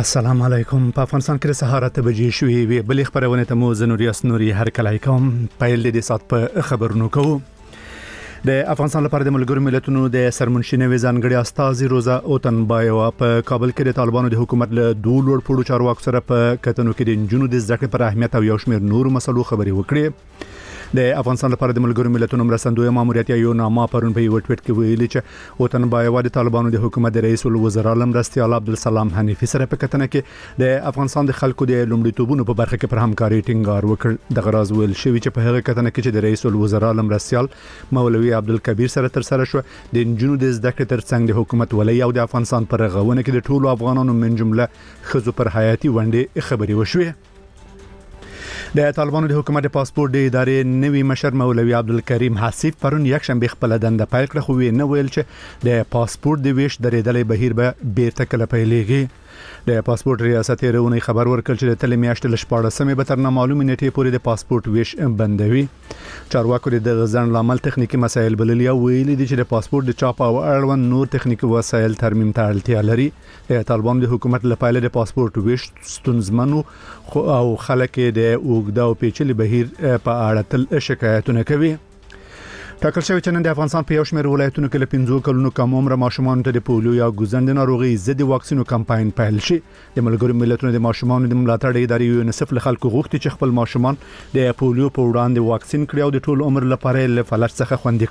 السلام علیکم. په افغانستان کې د سهار 8 بجې شوې وي. بلې خبرونه ته مو زنوري هر کله کوم پیل د سات په خبرونو کوو. د افغانستان لپاره د ملګرو ملتونو د سرمنشینې ځانګړي استازي روزا اوتنبایوا په کابل کې د طالبانو د حکومت له دوه لوړ پوړو چارواکو سره په کتنو کې د جنونو د زده کړې پر اهمیت او یو شمېر نورو مسلو خبرې وکړې. د افغانستان لپاره د ملګرو ملتونو مرستندوی ماموریت یو نامه پرون په یو ټویټ کې ویلي چې اوتنبایوا د طالبانو د حکومت د رئیس الوزرا مرستیال عبدالسلام حنیفي سره په کتنه کې د افغانستان د خلکو د لومړیتوبونو په برخه کې پر همکاري ټینګار وکړ. د غراض ویل شوی چې په هغه کتنه کې چې د رئیس الوزرا مرستیال مولوی عبدالکبیر سره تر سره شو د جنونو د زده کړې ترڅنګ د حکومت ولې او د افغانستان پر غوونه کې د ټولو افغانانو من جمله خزو پر حیاتي ونډه خبري وشوه. د طالبانو د حکومت پاسپورت د ادارې نوی مشر مولوی عبدالکریم حسیف پرون یک شنبه خپل دنده پیل کړ، خو نه ویل چې د پاسپورت د ویش درېدلې بهیر به بیرته کله پیلېږي. د پاسپورت ریاست رونی خبر ورکړ چې د تل میاشتې ل 14 به تر نامعلومه نیټه پورې د پاسپورت ویش بندوي. چارواکو د غزن لامل تخنیکی مسایل بللی او ویلي دي چې د پاسپورت د چاپ او اړوند نور تخنیکی وسایل ترمیم ته اړتیا لري. د طالبانو د حکومت لپاره د پاسپورت ویش ستونزمنو او خلک د اوګدا او پیچلي بهیر په اړه تل شکایتونه کوي. ټاکل شوی چې نن د افغانستان په یو شمېر ولایتونو کې له 15 کلونو کم عمر ماشومانو ته د پولیو یا ګوزند ناروغي ضد واکسینو کمپاین پیل شي. د ملګرو ملتونو د ماشومانو د ملاتړ ادارې یونیسف له خلکو غوښتي چې خپل ماشومان د پولیو په وړاندې واکسین کړي او د ټول عمر لپاره له فلج څخه خوندي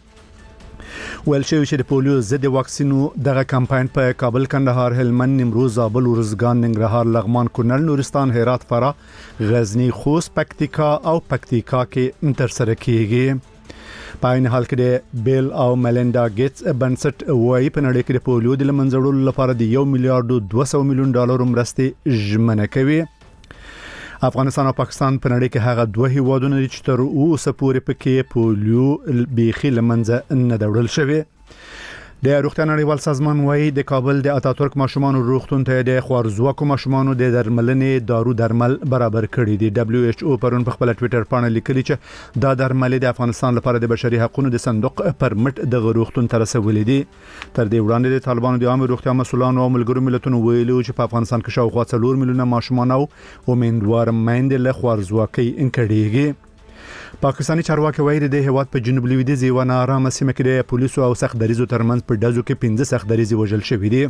کړي. ویل شوی چې د پولیو ضد واکسینو دغه کمپاین په کابل، کندهار، هلمند، نیمروز، زابل، ارزګان، ننګرهار، لغمان، کونړ، نورستان، هرات، فراه، غزنی، خوست، پکتیکا او پکتیکا کې تر سره کیږي. په عین حال کې د بیل او میلینډا ګیټس بنسټ وایي په نړۍ کې د پولیو د منځړولو لپاره د 1 میلیارډ 200 میلیون ډالر مرستې ژمنه کوي. افغانستان او پاکستان په نړۍ کې هغه دوه هیوادونه دي چې تر اوسه پورې پکې پولیو بیخي لمنځه نه دوړل شوی. د روغتیا نړیوال سازمان وايي د کابل د اتاتورک ماشومان روغتون ته د خوارزواکو ماشومان د درملنې دارو درمل برابر کړي دي. دبليو ایچ او پرون په خپل ټوئیټر باندې لیکلي چې دا درمل د افغانستان لپاره د بشري حقوقو د صندوق پرمټ د روغتون تر رسولې دي. تر دې وړاندې د طالبانو د عام روغتیا مسولانو او ملګرو ملتونو ویلي چې په افغانستان کې شاوخوا 4 میلیونه ماشومان او امیندوار میندې له خوارزواکۍ انکړيږي. پاکستانی چارواکي وایي د هیواد په جنوب لویدیځ یو نارامه سیمه کې د پولیسو او سخت دریزو ترمنځ په ډزو کې 15 سخت دریزي وژل شوي دي.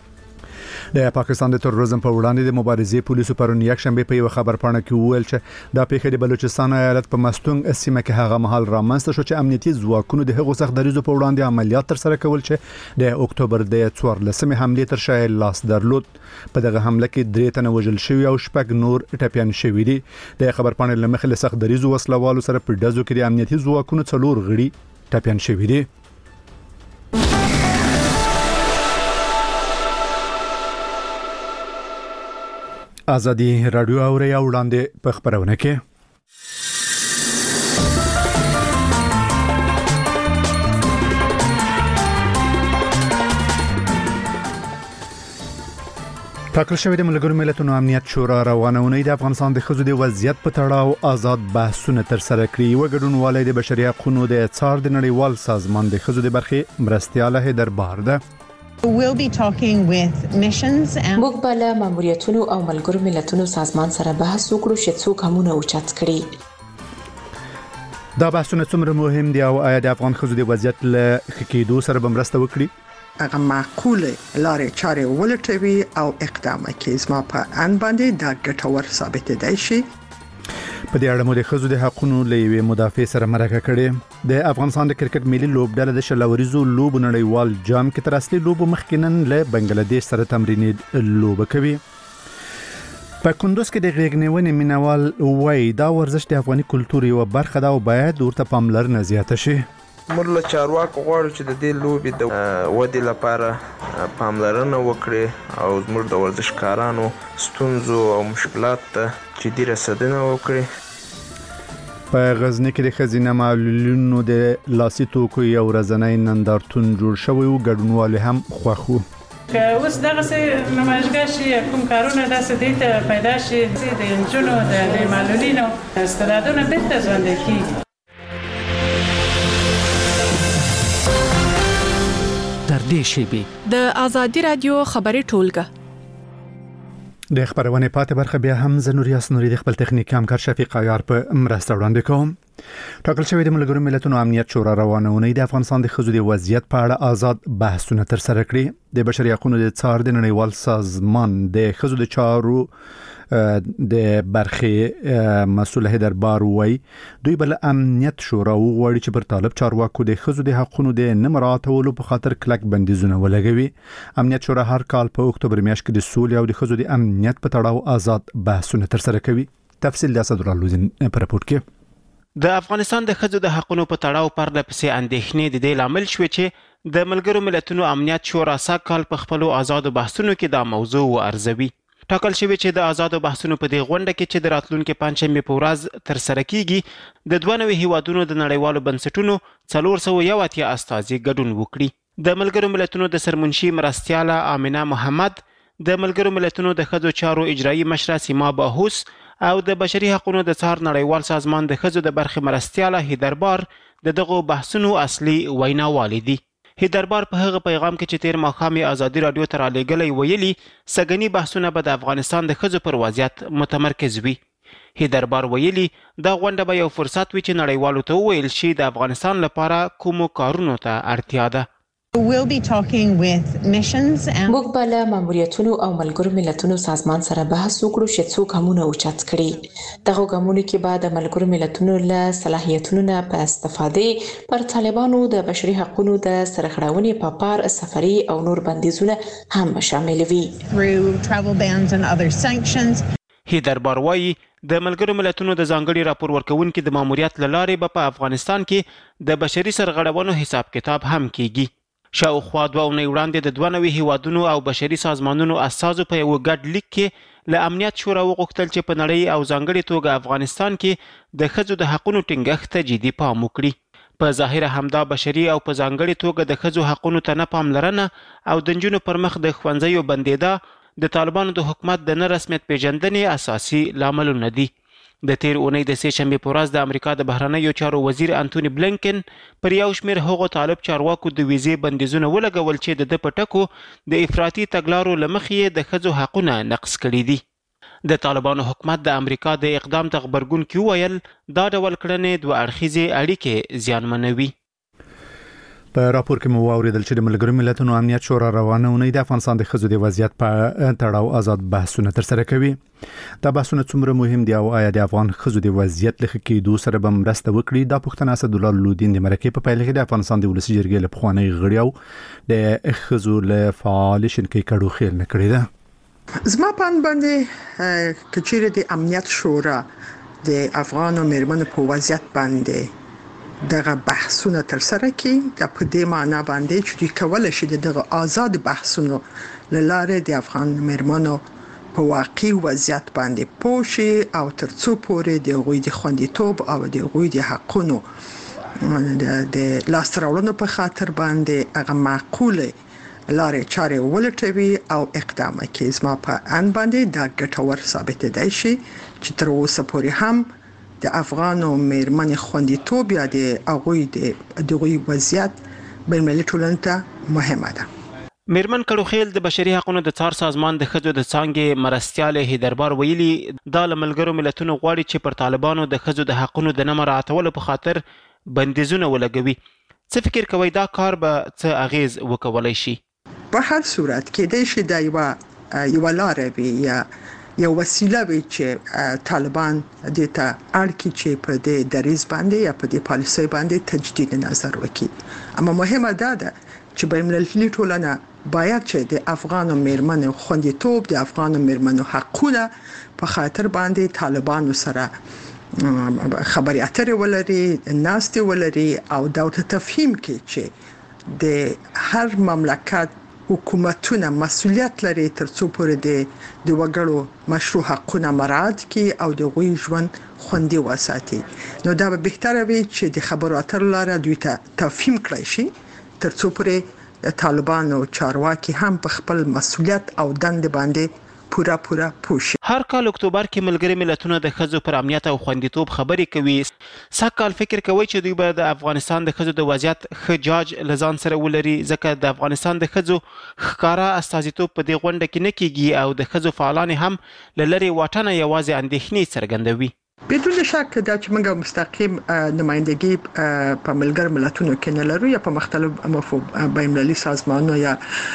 د پاکستان د تروریزم په وړاندې د مبارزې پولیسو پرون یک شنبه په یو خبر پاڼه کې وویل چې دا پیښه د بلوچستان ایالت په مستونګ سیمه کې هغه مهال رامنځته شو چې امنیتي ځواکونو د هغو سخت دریزو په وړاندې عملیات تر سره کول چې د اکتوبر د 14 حمله تر شا لاس درلود. په دغه حمله کې 3 تنه وژل شوي او 6 نور ټپيان شوي دي. د خبر پاڼې لمخې له سخت دریزو وسلوالو سره په ډزو کې د امنیتي ځواکونو 4 غړي ټپيان شوي دي. ازادي رادیو اوري وړاندې په خبرونه کې ټاکل شوی د ملګرو ملتونو امنیت شورا روانونه د افغانستان د خزو د وضعیت په تړاو آزاد بحثونه تر سره کړي. وګډونواله د بشري حقوقو د څار د نړیوال سازمان د خزو د برخې مرستیاله هیدر بهر ده. We'll be talking with missions and موږ به له ماموریتونو او ملګرو ملتونو سازمان سره بحث وکړو چې څوک همونه اوچت کړي. دا بحثونه څومره مهم دي او آیا د افغان خزو د وضعیت له خکېدو سره به مرسته وکړي؟ هغه معقوله لارې چارې ولټوي او اقدام کوي. زما په ان باندې دا ګټور ثابت دی شي. په دې اړه مو د خزو د حقوقو لوی مدافع سره مرکه کړې. د افغانستان د کرکټ ملي لوبډله د شلوريزو لوبو نړیوال جام کې تر اصلي لوبو مخکینن له بنگلاديش سره تمرینې لوبه کوي. په کندوز کې د غېږنیونې مینوال وای دا ورزش د افغاني کلتور یو برخه ده او باید ورته پاملرنه زیاته شي. مرله چارواکو غواړي چې د دې لوبې د ودې لپاره پاملرنه وکړي او زموږ د ورزشکارانو ستونزو او مشکلات ته جدي رسیدنه وکړي. په غزنی کې د خزینه معلولینو د لاسي توکو یو ورځنی نندارتون جوړ شوی او ګډونوال هم خوښو. که اوس دغه څه نمایشګاه شي کوم کارونه داسې دي ته پیدا شي د انجونو د معلولینو استعدادونه بهتر ژوندي کیږي. تر دې شی به د ازادي رادیو خبري ټولګه د خبرونه پاتې برخه بیا هم زنوري اسنوري د خپل تخنیکی همکار شفیق عیار په مرسته وړاندې کوم. ټاکل شوی د ملګرو ملتونو امنیت شورا روانونه د افغانستان د ښځو د وضعیت په اړه آزاد بحثونه تر سره کړي. د بشري حقوقو د څار د نړیوال سازمان د ښځو د چارو د برخې مسؤل هیدربار وای دوی بل امنیت شورا وغواړي چې پر طالب چارواکو د ښځو د حقوقو د نه مراعاتولو په خاطر کلک بندیزونه ولګوي. امنیت شورا هر کال په اکتوبر میاشت کې د سولې او د ښځو د امنیت په تړاو آزاد بحثونه تر سره کوي. تفصیل د اسدالله لودین په راپور کې. د افغانستان د ښځو د حقوقو په تړاو پرله پسې اندېښنې د دې لامل شوې چې د ملګرو ملتونو امنیت شورا سږ په خپل آزاد بحثونو کې دا موضوع ارزوي. ټاکل شوی چې د آزاد بحثونو په دې غونډه کې چې د راتلونکي پنځشنبه په ورځ تر سره کیږي د 92 هیوادونو د نړیوالو بنسټونو 480 استازي ګډون وکړي. د ملګرو ملتونو د سرمنشي مرستیاله آمنه محمد، د ملګرو ملتونو د ښځو چارو اجرایی مشره سیما باهوس او د بشري حقوقو د څار نړیوال سازمان د ښځو د برخې مرستیاله هیدربار دغه بحثونو اصلي ویناوال دي. هیدربار په هغه پیغام کې چې تیر ماښام ازادي رادیو ته رالیږلی ویلي سګنی بحثونه به د افغانستان د ښځو پر وضعیت متمرکز وي. هیدربار ویلي دا غونډه به یو فرصت وي چې نړیوالو ته وویل شي د افغانستان لپاره کومو کارونو ته اړتیا ده. We'll be talking with missions and موږ به له ماموریتونو او ملګرو ملتونو سازمان سره بحث وکړو چې څو ګامونه اوچت کړي. دغه ګامونو کې به د ملګرو ملتونو له صلاحیتونو نه په استفادې پر طالبانو د بشري حقوقو د سرغړونې په پار سفري او نور بندیزونه هم شامل وي. through travel bans and other sanctions. هیدربار وایي د ملګرو ملتونو د ځانګړي راپور ورکونکو د ماموریت لارې به په افغانستان کې د بشري سرغړونو حساب کتاب هم کیږي. شاوخوا 2 اونۍ وړاندې د 92 هیوادونو او بشري سازمانونو اساسو په یو ګډ لیک کې له امنیت شورا وغوښتل چې په نړۍ او ځانګړي توګه افغانستان کې د ښځو د حقوقو ټینګښت ته جدي پام وکړي. په ظاهر همدا بشري او په ځانګړي توګه د ښځو حقوقو ته نه پاملرنه او د نجونو پر مخ د ښوونځیو بندیدا د طالبانو د حکومت د نه رسمیت پیژندنې اساسي لاملونه دي. د تیر اونۍ د سه شنبه په ورځ د امریکا د بهرنیو چارو وزیر انټونی بلینکن پر یو شمېر هغو طالب چارواکو د ویزې بندیزونه ولګول چې د پټکو د افراطي تګلارو لمخې د ښځو حقونه نقض کړي دي. د طالبانو حکومت د امریکا د اقدام ته غبرګون کې ویل دا ډول کړنې دوه اړخیزې اړیکې زیانمنوي. په راپور کې مو واوریدل چې د ملګرو ملتونو امنیت شورا روانونه د افغانستان د ښځو د وضعیت په تړاو آزاد بحثونه تر سره کوي. دا بحثونه څومره مهم دي او آیا د افغان ښځو د وضعیت لخوا کېدو سره به مرسته وکړي؟ دا پوښتنه اسدالله لودین د مرکې په پیل کې د افغانستان د ولسي جرګې له پخواني غړي او د ښځو له فعال شنکې کډو خیل نه کړی ده. زما پان باندې کچېره د امنیت شورا د افغان میرمنو په وضعیت باندې دغه بحثونه تر سره کړي د په دې معنی باندې چې دوی کولای شي دغه آزاد بحثونو لاره د افغان میرمنو په واقعي وضعیت باندې پوښي او ترڅو پورې د غوي د خوندیتوب او د غوي د حقونو د لاستراولونو په خاطر باندې هغه معقوله لارې چارې ولټوي او اقدام کوي. زما په ان باندې دا ګټور ثابت دی شي چې تر اوسه پورې هم د افغان او میرمن خوندیتوب یا د هغوی د دغوی وضعیت بین‌المللي ټولنې ته مهمه ده. میرمن کډوخیل د بشري حقوقو د څار سازمان د ښځو د څانګې مرستیاله هیدربار ویلي دا له ملګرو ملتونو غواړي چې پر طالبانو د ښځو د حقوقو د نه مراعاتولو په خاطر بندیزونه ولګوي. څه فکر کوي دا کار به څه اغیز وکولای شي؟ په هر صورت کې د شي د یو لارې وي یا یو وسیله وي چې طالبان د ته اړکی چې په دې دریز باندې یا په دې پالیسي باندې تجدید نظر وکړي. اما مهمه ده چې بین‌المللي ټولنه باید چې د افغان میرمنو خوندیتوب د افغان میرمنو حقوقونه په خاطر باندې طالبانو سره خبري اترې ولري، ناستې ولري او دا تفهیم کې چې د هر مملکت حکومتونه مسؤلیت لري ترڅو پورې د وګړو مشروع حقوقونه مراعات کړي او د غوي ژوند خوندي وساتي. نو دا به بهتره وي چې د خبرو اترو لاره دوی ته تفهیم کړی شي ترڅو پورې طالبانو چارواکي هم په خپل مسؤلیت او دند باندې پوره پوښ. هر کال اکتوبر کې ملګری ملتونه د ښځو پر امنیت او خوندیتوب خبرې کوي. سږ فکر کوي چې دوی به د افغانستان د ښځو د وضعیت ښه جاج لزان سره ولري، ځکه د افغانستان د ښځو ښکارا استازیتوب په دې غونډه کې نه کیږي او د ښځو فعالان هم له لرې واټنه یوازې اندېښنې څرګندوي. بدون شک دا چې موږ مستقیم نمائندګي په ملګر ملتونو کې نه لرو یا په مختلفو بین‌المللي سازمانونو یا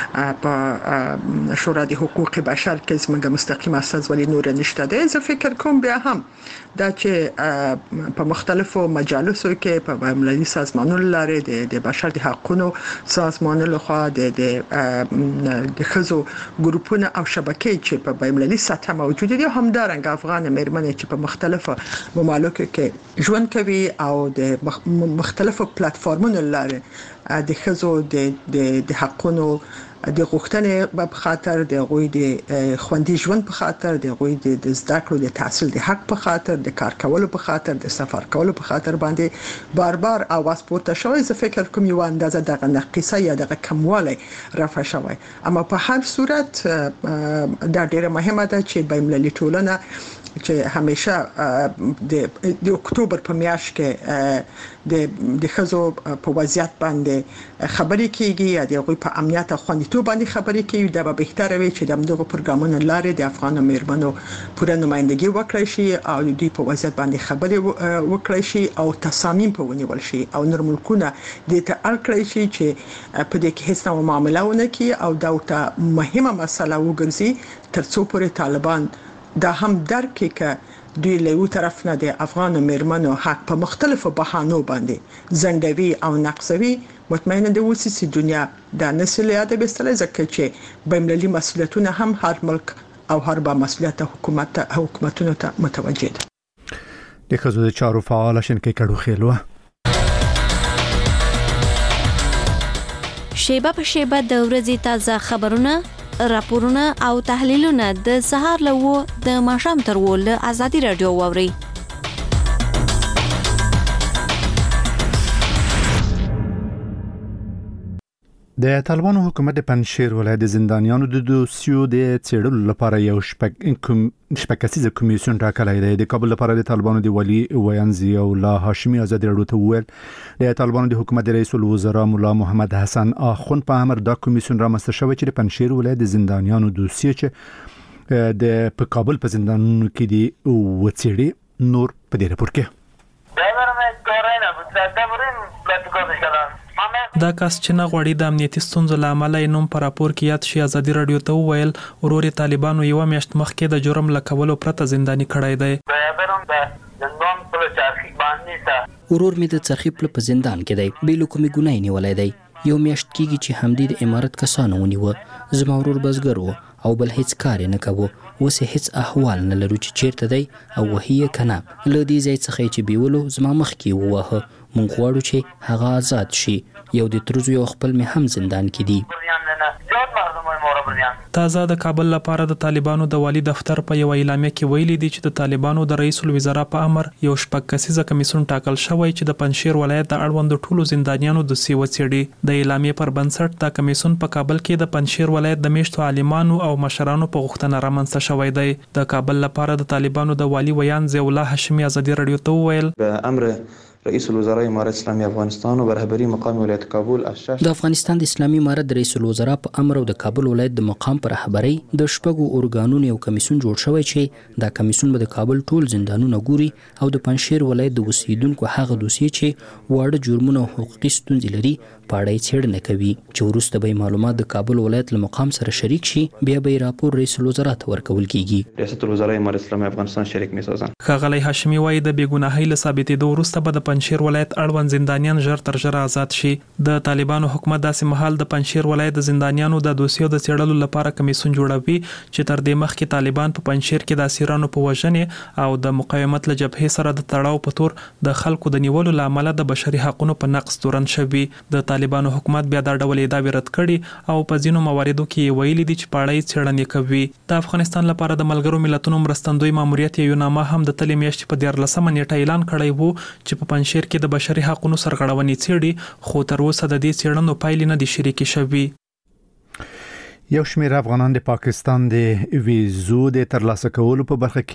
په شورا د حقوق بشر کې موږ مستقیم استازولي نور نشته ده. زه فکر کوم بیا هم دا چې په مختلفو مجالسو کې په بین‌المللي سازمانونو لاره د بشر د حقوقو سازمانونو لخوا د خزو ګروپونه او شبکې چې په بین‌المللي سطح موجود دي همدارنګ افغان مېرمنې چې په مختلفو ممالکو کې ژوند کوي او د مختلفو پلیټفارمونو لاره د خزو د حقوقو د غوښتنې په خاطر د غوي د خوندي ژوند په خاطر د غوي د زده کړو د تحصیل د حق په خاطر د کار کولو په خاطر د سفر کولو په خاطر باندې بار اواز پورته شوی. زه فکر کوم یو اندازه د نقصه یا د کموالی رافع شوی، اما په هر صورت دا ډیره مهمه ده چې بین‌المللي ټولنه چې همیشه د اکتوبر په میاشت کې د خزو په وضعیت باندې خبرې کیږي یا د غوي په امنیت او خوندیتوب باندې خبرې کیږي. دا به بهتره وي چې د دغه پروګرامونو لاره د افغان مېرمنو پوره نمائندګي وکړي شي او دوی په وضعیت باندې خبرې وکړي شي او تصامیم په ونیول شي او نور ملکونه د ته اړ شي چې په دې کې هیڅ نوع معامله ونه کړي او دا ته مهمه مسله وګرځي ترڅو پورې طالبان دا هم درک کې دوی له یو طرف نه د افغان مېرمنو حق په مختلفو بهانو باندې زندوي او نقصوي. مطمئنه ده اوس چې دنیا دا نسل یاد بستله ځکه چې بین‌المللي مسؤلیتونه هم هر ملک او هر با مسؤلیت حکومتونو ته متوجه ده. د ښځو د چارو فعال شنکې کډو خېلوه شیبه په شیبه د ورځې تازه خبرونه، راپورونه او تحلیلونه د سهار له د ماښام تر له ازادي رادیو واوري. د طالبانو حکومت د پنجشیر ولایت د زندانیانو د دوسیو د څېړلو لپاره یو شپږ کسیزه کمیسیون ټاکلی دی. د کابل لپاره د طالبانو د والي ویان ضیاء الله هاشمي ازادي رادیو ته وویل د طالبانو د حکومت د رئیس الوزرا مولا محمد حسن اخوند په امر دا کمیسیون رامنځته شوی چې د پنجشیر ولایت د زندانیانو دوسیه چې د په کابل په زندانونو کې دی وڅېړي. نور په دې راپور کې دا کس چې نه غوړي د امنیتي ستونزو لامل یې نوم پر راپور کې یاد شي ازادي رادیو ته وویل ورور طالبانو یو میاشت مخکې د جرم لکولو پرته زنداني کړی دی. ورور می د څرخیپل په زندان کې دی، بیلو کومي ګناي نیولای دی. یو میاشت کېږي چې همدې د امارت کسانو ونیوه. زما ورور بزګر و او بل هیڅ کار نه کوو. اوس هیڅ احوال نه لرو چې چیرته دی او وهیه کنه. له دې ځای څخه چې بیولو زما مخ کې ووهه. مونږ غواړو چې هغه آزاد شي. یو د ترزو یو خپل می هم زندان کې دی. تازه د کابل لپاره د طالبانو د والی دفتر په یو اعلامیه کې ویلي دي چې د طالبانو د رئیس الوزرا په امر یو شپږ کسیزه کمیسیون ټاکل شوی چې د پنجشیر ولایت د اړوند ټولو زندانیانو د سی وڅېړي. د اعلامیه پر بنسټ د کمیسیون په کابل کې د پنجشیر ولایت د میشتو عالمانو او مشرانو په غوښتنه رامنځته شوی دی. د کابل لپاره د طالبانو د والی ویان ضیاء الله هاشمي ازادي رادیو ته وویل امر رئیس الوزراء امارت اسلامی افغانستان و برهبری مقام ولایت کابل د افغانستان د اسلامي امارت رئیس الوزراء په امر او د کابل ولایت د مقام پر رهبری د شپږو اورګانونو یو کمیسیون جوړ شوی چې دا کمیسیون به د کابل ټول زندانونه ګوري او د پنجشیر ولایت د اوسیدونکو هغه دوسیې چې واړه جرمونه او حقوقي ستونزې لري په اړه یې څېړنه کوي چې وروسته به معلومات د کابل ولایت له مقام سره شریک شي. بیا به راپور رئیس الوزراء ته ورکول کیږي. ریاست الوزراء امارت اسلامی افغانستان شریک میسازن. ښاغلی هاشمي وایي د بېګناهۍ له ثابتېدو وروسته به د پنجشیر ولایت اړوند زندانیان ژر تر ژره آزاد شي. د طالبانو حکومت داسې مهال د پنجشیر ولایت د زندانیانو د دوسیو د څېړلو لپاره کمیسیون جوړوي چې تر دې مخکې طالبان په پنجشیر کې د اسیرانو په وژنې او د مقاومت له جبهې سره د تړاو په تور د خلکو د نیولو له امله د بشري حقوقو په نقض تورن شوي. د طالبانو حکومت بیا دا ډول ادعاوې رد کړي او په ځینو مواردو کې ویلي دي چې په اړه یې څېړنې کوي. د افغانستان لپاره د ملګرو ملتونو مرستندوی ماموریت یو نامه هم د تلې میاشتې په 14 نیټه اعلان کړی وو چې په پنجشیر کې د بشري حقوقو سرغړونې څېړي، خو تر اوسه د دې څېړنو پایلې نه دي شریکې شوي. یو شمېر افغانان د پاکستان د ویزو د ترلاسه کولو په برخه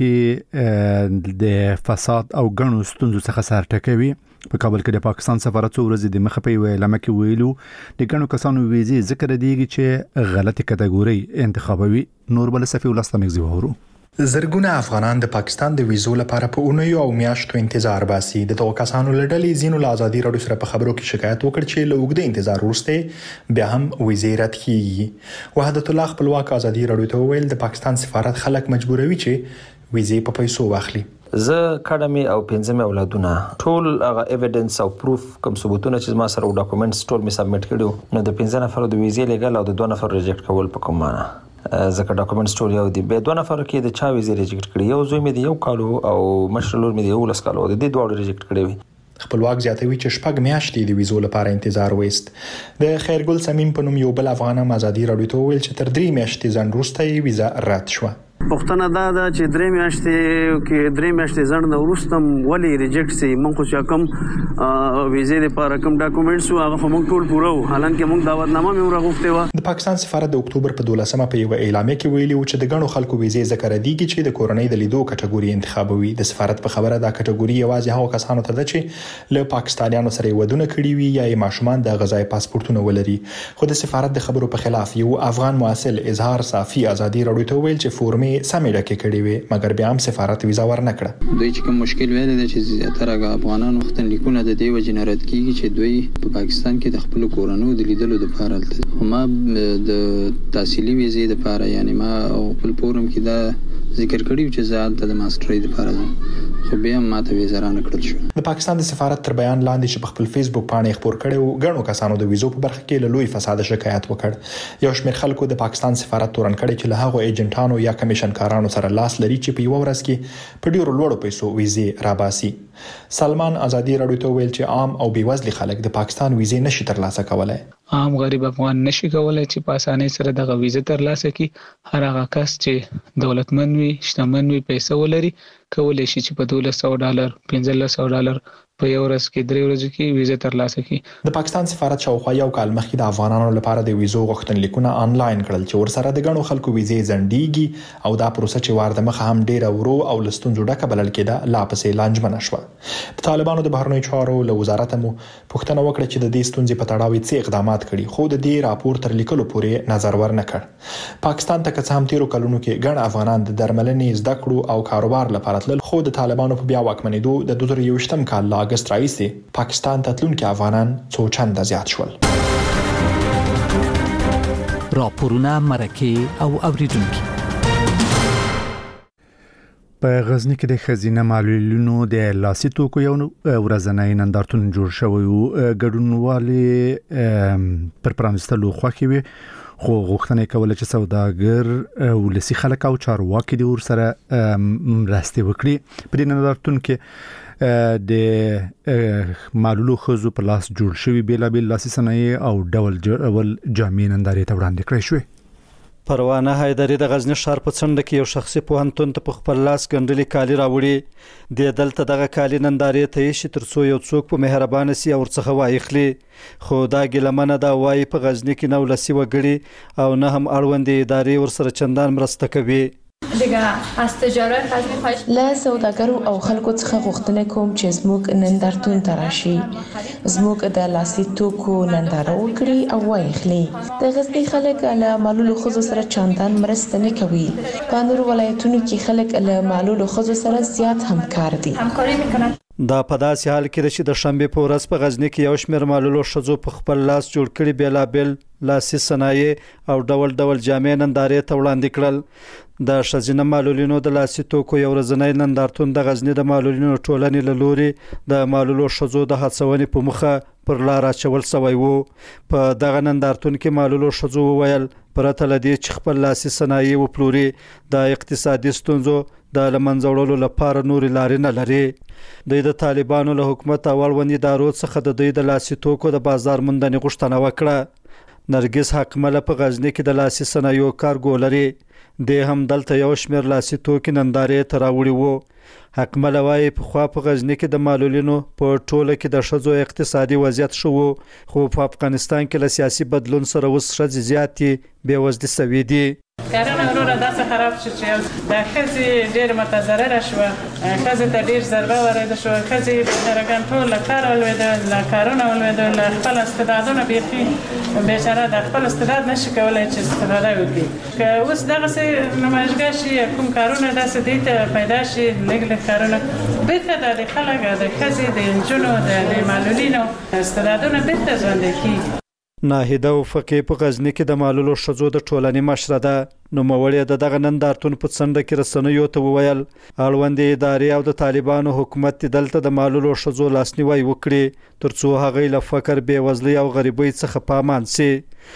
کې د فساد او ګڼو ستونزو څخه سر ټکوي. په کابل کې د پاکستان سفارت څو ورځې د مخه په اعلان کې ویلو د ګڼو کسانو ویزې ذکر دیږي چې غلطي کټګوري انتخابوي. نور بل صفي ولسته مغزي وورو. زرګونه افغانان د پاکستان د ویزو لپاره په اونیو او میاشتو انتظار باسي. د توګه کسانو لړلې زینو له ازادي راډیو سره په خبرو کې شکایت وکړ چې له اوږده انتظار وروسته بیا هم ویزې رد کیږي. وحدت الله خپلواک ازادي راډیو ته ویل د پاکستان سفارت خلک مجبوروي چې ویزې په پیسو واخلي. زه کډمي او پنځمه اولادونه ټول هغه ایویډنس او پروف کوم ثبوتونه چې ما سره ډاکومېنټس ټول می سبمیټ کړو نو د 15 نفر د ویزې لګل او د 2 نفر ریجیکټ کول په کوم معنا ځکه ډاکومېنټس ټول یو دي. به 2 نفر کې د چا ویزې ریجیکټ کړي. یو زوی مې د 1 کال او مشر لور مې د 11 کال د دې دوه ریجیکټ کړي. خپلواک زیاتوي چې شپږ میاشتې د ویزو لپاره انتظار وست. د خیرګل سمیم په نوم یو بل افغان ازادي راډیو ته ویل چې تر 3 میاشتې ځنډ وروسته ویزا رد شوه. پښتنه دا چې 3 میاشتې ځنډ نه وروسته ولې ریجیکټ سي. موږ خو چې کوم ویزې لپاره کوم ډاکومېنټس هغه موږ ټول پوره وو، حالانکه موږ دعوتنامه مې ورغوښتې و. د پاکستان سفارت د اکتوبر په 12مه په یو اعلامیه کې ویلي و چې د ګڼو خلکو ویزې ذکر دیږي چې د کورنۍ د لیدو کټګوري انتخابوي. د سفارت په خبره دا کټګوري یوازې هغو کسانو ته ده چې له پاکستانیانو سره ودونه کړي وي یا یې ماشومان د غذای پاسپورتونه ولري. خو د سفارت د خبرو په خلاف یو افغان محصل اظهار صافي ازادي راډیو ته ویل چې فورمې سمې ډکې کړې وي مګر بیا هم سفارت ویزا ورنکړه. دوی چې کوم مشکل ویل دي چې زیاتره افغانان وختن لیکونه د دې وجې نه رد کیږي چې دوی په پاکستان کې د خپل کورونو د لیدلو لپاره الته ما د تحصیلي ویزې لپاره یعنی ما خپل فورم کې دا ذکر کړی چې زه الته د ماسترۍ لپاره خو بیا ما ته ویزا را نکړل شو. د پاکستان د سفارت تر بیان لاندې چې په خپل فیسبوک باندې خبر کړو ګڼو کسانو د ویزو په برخه کې له لوی فساد شکایت وکړ. یو شمېر خلکو د پاکستان سفارت تورن کړی چې له هغو ایجنټانو یا کمیشن کارانو سره لاس لري چې په یو ورځ کې په ډیرو لوړو پیسو ویزې راباسي. سلمان ازادي راډیو ته ویل چې عام او بیوزلي خلک د پاکستان ویزې نشي ترلاسه کولای. عام غریب افغان نشي کولای چې په اسانۍ سره دغه ویزه ترلاسه کړي. هر هغه کس چې دولتمن وي، شتمن وي، پیسې ولري کولای شي چې په $1200 $1500 په یو ورځ کې 3 ورځې کې ویزه ترلاسه کړي. د پاکستان سفارت شاوخوا یو کال مخکې د افغانانو لپاره د ویزو غوښتنلیکونه آنلاین کړل چې ورسره د ګڼو خلکو ویزې ځنډیږي او دا پروسه چې وارد مخه هم ډیره ورو او لستونزو ډکه بلل کېده لا پسې لانجمنه شوه. د طالبانو د بهرنیو چارو له وزارت مو پوښتنه وکړه چې د دې ستونزې په تړاو څه اقدامات کړي خو د دې راپور تر لیکلو پورې نظر ورنکړ. پاکستان ته که هم تیرو کلونو کې ګڼ افغانان د درملنې زده کړو او کاروبار لپاره تلل خو د طالبانو په بیا واکمنېدو د 2021م کال له اگست راهیسې پاکستان ته تلونکي افغانان څو چنده زیات شول. راپورونه مرکه او اوریدونکو. په غزنی کې د خزینه معلولینو د لاسي توکو یو ورځنی نندارتون جوړ شوی و. ګډونوالي پر پرانستلو خوښي وي خو غوښتنه کوله چې سوداګر ولسی خلک او چارواکي د ور سره مرسته وکړي. په دې نندارتون کې د معلولو خزو په لاس جوړ شوی بیلابل لاسي صنایع او ډول جامې نندارې ته وړاندې کړې شوې. پروانه حیدری د غزنی ښار په څنډه کې یو شخصي پوهنتون ته په خپل لاس ګنډلي کالي راوړي. د دلته دغه کالي نندارې ته شي ترڅو یو څوک په مهربانه سي او ورڅخه وایخلي. خو دا ګلمنه دا وایي په غزنی کې نو لسی وګړي او نه هم اړوند ادارې ورسره چندان مرسته کوي. دیگه از تجارت غزنی خواهش له سوداګرو او خلکو څخه غوښتنه کوم چې زموږ نندارتون ته راشي، زموږ د لاسي توکو ننداره وکړي او وایخلي. د غزنی خلک له معلولو ښځو سره چندان مرسته نه کوي. په نورو ولایتونو کې خلک له معلولو ښځو سره زیات همکار دي. دا په داسې حال کې چې د شنبې په ورځ په غزنی کې یو شمېر معلولو ښځو په خپل لاس جوړ کړي بیلابل لاسي صنایع او ډول ډول جامې نندارې ته وړاندې کړل. د ښځینه معلولینو د لاسي توکو یو ورځنی نندارتون د غزنی د معلولینو ټولنې له لوري د معلولو ښځو د هڅونې په مخه پر لار اچول شوی وو. په دغه نندارتون کې معلولو ښځو وویل پرته له دې چې خپل لاسي صنایع وپلوري د اقتصادي ستونزو د لمنځه وړلو لپاره نورې لارې نه لري. دوی د طالبانو له حکومت او اړوند ادارو څخه د دوی د لاسي توکو د بازار موندنې غوښتنه وکړه. نرګس حکمله په غزنی کې د لاسي صنایعو کارګو لري. د هم دلته یو شمېر لاسي توکي نندارې ته راوړي وو. حکمل وايي په خوا په غزنی کې د معلولینو په ټوله کې د شذو اقتصادي وضعیت شو خو په افغانستان کې له سیاسي بدلون سره اوس شذ زیاتې بېوزلي سوي دي. کارونه وروره داسې خراب شو چې د ښځې ډېر متضرره شوه، ښځې ته ډېر ضربه ورېده شوه، ښځې بېچارهګان ټول له کاره ولوېدل، له کارونه ولوېدل، له خپل استعدادونه بیخي بېچاره د خپل استعداد نشي کولی چې استفاده وکړي. که اوس دغسې نمایشګاه شي کوم کارونه داسې دې ته پیدا شي لږ لږ کارونه بېرته د خلک د ښځې د نجونو د معلولینو استعدادونه بېرته ژوندي کېږي. ناهیده وفقي په غزنی کې د معلولو ښځو د ټولنې مشره ده. نوموړې د دغه نندارتون په څنډه کې رسنیو ته وویل اړوندې ادارې او د طالبانو حکومت دلته د معلولو ښځو لاسنیوي وکړي ترڅو هغوی له فقر، بېوزلۍ او غریبۍ څخه په امان سي.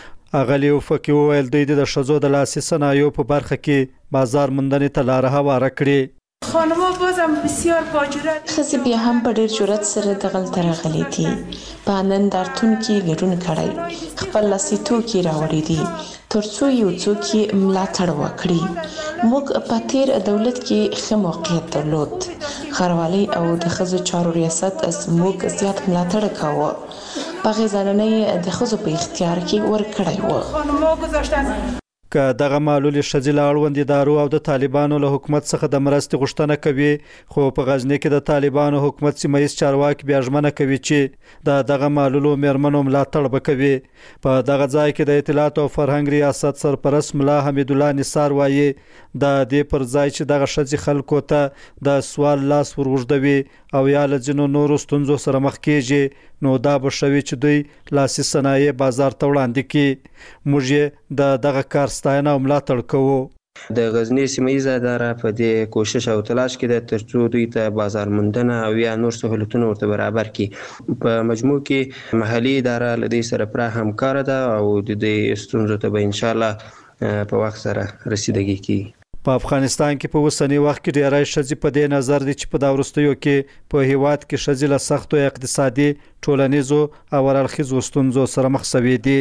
اغلی وفقي وویل دوی د ښځو د لاسي صنایعو په برخه کې بازار موندنې ته لاره هواره کړي. خانم‌ها بازم بسیار با جرأت ښځې بیا هم په ډېر جرأت سره دغلته راغلي دي. په نندارتون کې ګډون کړی، خپل لاسي توکي راوړي دي ترڅو یو څوک یې ملاتړ وکړي. موږ په تیر دولت کې ښه موقعیت درلود، ښاروالۍ او د ښځو چارو ریاست زموږ زیات ملاتړ کاوه. په غزاننۍ د ښځو په اختیار کې ورکړی و. خانم‌ها گذاشتن که دغه معلولې ښځې له اړوند ادارو او د طالبانو له حکومت څخه د مرستې غوښتنه کوي، خو په غزنی کې د طالبانو حکومت سیمه ییز چارواکي بیا ژمنه کوي چې دغه معلولو میرمنو ملاتړ به کوي. په دغه ځای کې د اطلاعات او فرهنګ ریاست سرپرست ملا حمید الله نثار وایي د دې پر ځای چې دغه ښځې خلکو ته د سوال لاس ورغږدوي او یا له ځینو نورو ستونزو سره مخ کیږي نو دا به شوي چې دوی لاسي صنایع بازار ته وړاندې کړي. موږ یې د دغه کار ستاینه او ملاتړ کوو. د غزنی سیمه ییزه اداره په دې کوشش او تلاش کې ده ترڅو دوی ته بازار موندنه او یا نور سهولتونه ورته برابر کړي. په مجموع کې محلي اداره له دې سره پوره همکاره ده او د دې ستونزو ته به ان شاء الله په وخت سره رسیدګي کړي. په افغانستان کې په اوسنی وخت کې ډېری ښځې په دې نظر دي چې په دا وروستیو کې په هیواد کې ښځې له سختو اقتصادي، ټولنیزو او هراړخیزو ستونزو سره مخ شوي دي.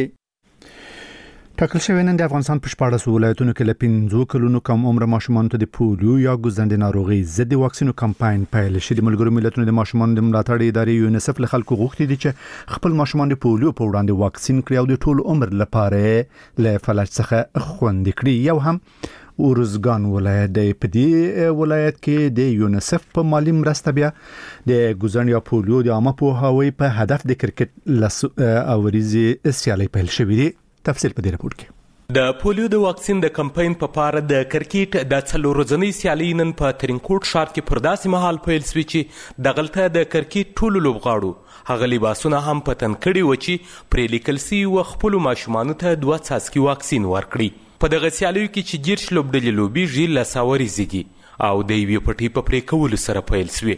ټاکل شوی نن د افغانستان په 14 ولایتونو کې له 5 کلونو کم عمر ماشومانو ته د پولیو یا ګوزندې ناروغي ضد واکسینو کمپاین پیل شوی. د ملګرو ملتونو د ماشومانو د ملاتړ ادارې یونیسف له خلکو غوښتي دي چې خپل ماشومان د پولیو په وړاندې واکسین کړي او د ټول عمر لپاره له فلج څخه خوندي کړي. یو هم ورزګان ولایت د پدې ولایت کې د یونیسف په مالی مرسته بیا د ګوزند یا پولیو د عامه پوهاوی په هدف د کرکټ اوریزي سیالي پیل شوې دي. تفصیل په دې راپور کې. د پولیو د واکسین د کمپاین په پاره د کرکټ د څلور ورځنۍ سیالي نن په ترینکوټ ښار کې پر داسې مهال پیل شوې چې دغلته د کرکټ ټولو لوبغاړو هغه لباسونه هم په تن کړي و چې پرې لیکل سوي و خپلو ماشومانو ته 2 څاڅکي واکسین ورکړي. په دغه سیالیو کې چې 10 لوبډلې لوبیږي له ساوري زیږي او د یوې پټۍ په پرې کولو سره پیل شوې.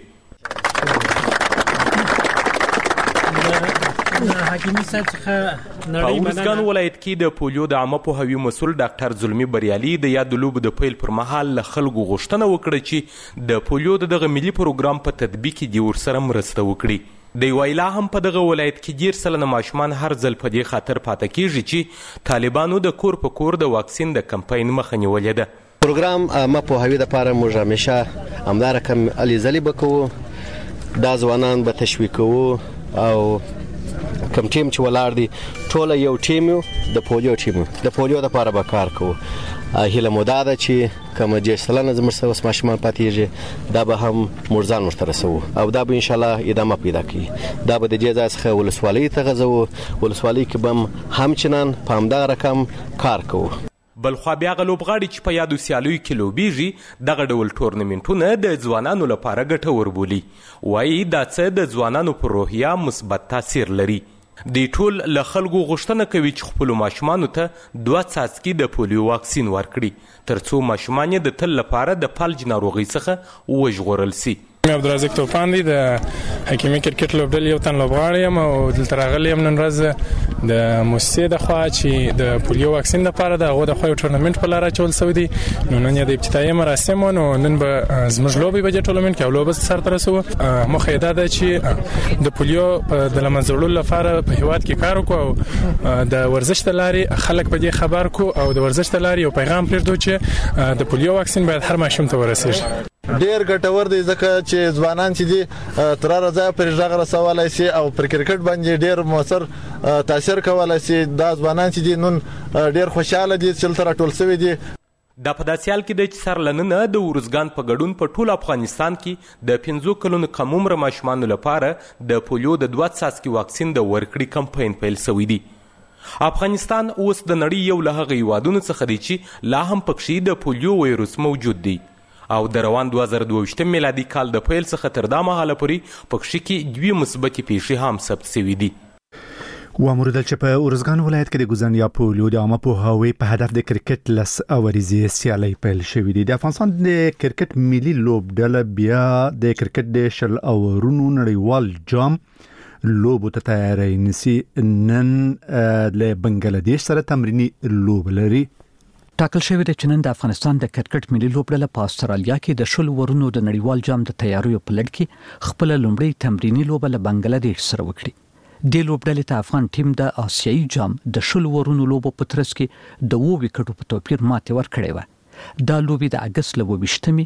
په ورزګان ولایت کې د پولیو د عامه پوهاوي مسؤل ډاکټر زلمی بریالي د یاد لوبو د پیل پر مهال له خلکو غوښتنه وکړه چې د پولیو دغه ملي پروګرام په تطبیق کې د ورسره مرسته وکړي. د ویلا هم په دغه ولایت کې 10% ماشومان هر ځل په دې خاطر پاتې کیږي چې طالبانو د کور په کور د واکسین د کمپاین مخه نیولې ده. پروګرام ما په هوی د پاره موږ همیشه همدار کم علي زلی بکو دا ځوانان به تشویق او کم ټیم چې ولار دي ټول یو ټیم د پولیو ټیم د پولیو د لپاره به کار کوو. هیله مو دا ده چې کوم جسلانه زموږ سره ماشومان پاتېږي دا به هم مرزان ورته رسو او دا به ان شاء الله ادامه پیدا کړي. دا به د دې ځای څخه ولسوالۍ ته غځو، ولسوالۍ کې به همچنان په همدغه رقم کار کوو. بلخوا بیا غلوبغاړي چې په یادو سیالیو کې لوبیږي دغه ډول ټورنمنټونه د ځوانانو لپاره ګټور بولي. وایي دا څه د ځوانانو پر روحیه مثبت تاثیر لري. د ټول له خلکو غوښتنه کوي چې خپل ماشومانو ته 2 څاڅکي د پولیو واکسین ورکړي ترڅو ماشومان یې د تل لپاره د فلج ناروغي څخه وژغورل شي. عبدالرزاق توپان دی د حکیمي کرکټ لوبډلې یو تن لوبغاړی یم او دلته راغلی یم نن ورځ د موسسې د خوا چې د پولیو واکسین لپاره د هغو د خوا یو ټورنمنټ په لار اچول شوی دی. نو نن یې د ابتدایي مراسم و نو نن به زموږ لوبې به دې ټورنمنټ کې او لوبه سرته رسوو. موخه یې دا ده چې د پولیو د له منځه وړلو لپاره په هېواد کې کار وکړو او د ورزش د لارې خلک په دې خبر کړو او د ورزش د لارې یو پیغام پرېږدو چې د پولیو واکسین باید هر ماشوم ته ورسیږي. ډیر ګټور دی ځکه چې ځوانان چې دي تر راځي پر ژغ رسولای شي او پر کرکټ باندې ډیر موثر تاثیر کولای شي. دا ځوانان چې دي نن ډیر خوشاله دي چې تل راټول شوی دي. دا په داسې حال کې دی چې سر لننه د ورزګان په ګډون په ټول افغانستان کې د 15 کلونو کم عمره ماشومانو لپاره د پولیو د 2 څاڅکي واکسین د ورکړې کمپاین پیل شوی دی. افغانستان اوس د نړۍ یو له هغه هیوادونو څخه دی چې لا هم پکې د پولیو وایروس موجود دی او د روان 2022 میلادي کال د پیل څخه تر دا مهاله پورې پکې کې 2 مثبتې پیښې هم ثبت شوي دي. واموردل چې په ورزګان ولایت کې د ګوزنیا پولیو د عامه پوهاوي په هدف د کرکټ لس اوریزي سیالي پیل شوې دي. د افغانستان د کرکټ ملي لوبډله بیا د کرکټ د شل اورونو نړیوال جام لوبو ته تیاری نیسي. نن له بنگلاديش سره تمرینی لوب لري. ټاکل شوی د چنن د افغانستان د کرکټ ملي لوبډله په استرالیا کې د شل ورونو د نړیوال جام د تیاریو په لړ کې خپل لومړی تمرینی لوب له بنگلاديش سره وکړي. د لوبډلې ته افغان ټیم د آسیایي جام د شل ورونو لوبو په ترڅ کې د 2 وکټو په توپیر ماتې ورکړې و. دا لوبې د اگست له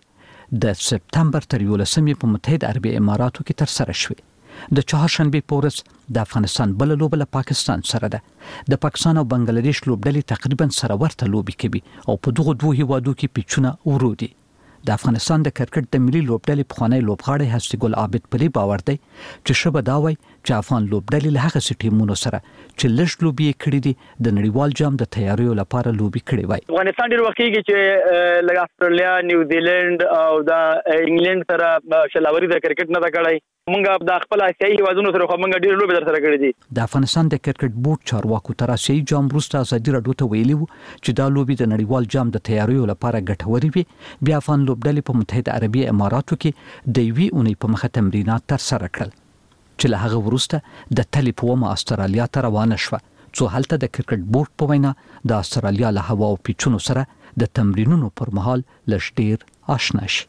28 د سپتمبر تر 11 په متحده عربي اماراتو کې تر سره شوې. د چهارشنبه په ورځ د افغانستان بل لوبه له پاکستان سره ده. د پاکستان او بنگلاديش لوبډلې تقریبا سره ورته لوبې کوي او په دغه دوه هیوادو کې پیچونه ورودي. د افغانستان د کرکټ د ملي لوبډلې پخوانی لوبغاړی هستي ګل عابد پلی باور دی چې شبه دا وای چې افغان لوبډلې له هغه ټیمونو سره چې لږ لوبي کړې دي د نړیوال جام د تیاریو لپاره لوبي کړې وای. افغانستان ډیر وخت کې چې لکه استرالیا، نیوزیلند او د انګلند سره شلاوري د کرکټ نه کړای. مونږ د خپل آسیایي هیوادونو سره مونږ ډیر لوبي سره کړې دي. د افغانستان د کرکټ بورډ چارواکو تر آسیایي جام وروسته ازادي راډیو ته ویلي وو چې دا لوبي د نړیوال جام د تیاریو لپاره ګټوري وي. بیا افغان لوبډلې په متحده عربي اماراتو کې د یوې اونۍ په مخه تمرینات تر سره کړل چې له هغه وروسته د تلې په ومه استرالیا ته روانه شوه څو هلته د کرکټ بورډ په وینا د استرالیا له هوا او پیچونو سره د تمرینونو پر مهال لږ ډیر آشنا شي.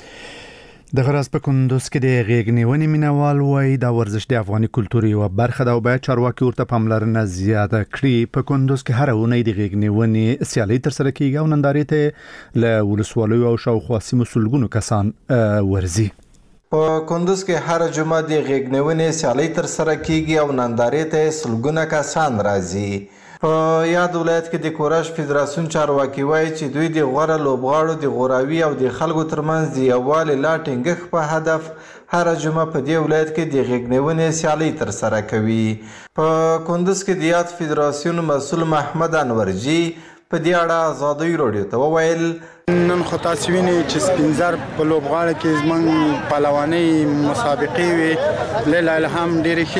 د غراس په کندوز کې د غېږنیونې مینوال وای دا ورزش د افغاني کلتور یو برخه ده او باید چارواکي ورته پاملرنه زیاته کړي. په کندوز کې هر اونۍ د غېږنیونې سیالي تر سره کیږي او نندارې ته له ولسوالیو او شاوخوا سیمو سلګونو کسان ورزي. په کندوز کې هر جمعه د غېږنیونې سیالي تر سره کیږي او نندارې ته سلګونه کسان راځي. په یاد ولایت کې د کورش فدراسیون چارواکي وایي چې دوی د غوره لوبغاړو د غوراوي او د خلکو ترمنځ د یووالي لا ټینګښت په هدف هر جمعه په دې ولایت کې د غېږنیونې سیالي تر سره کوي. په کندوز کې د یاد فدراسیون مسؤل محمد انورجي په دې اړه آزادۍ راډیو ته وویل نن خو تاسو وینئ چې سپینزر په لوبغاړو کې زموږ پهلوانۍ مسابقې وې. لیلا الهام ډېرې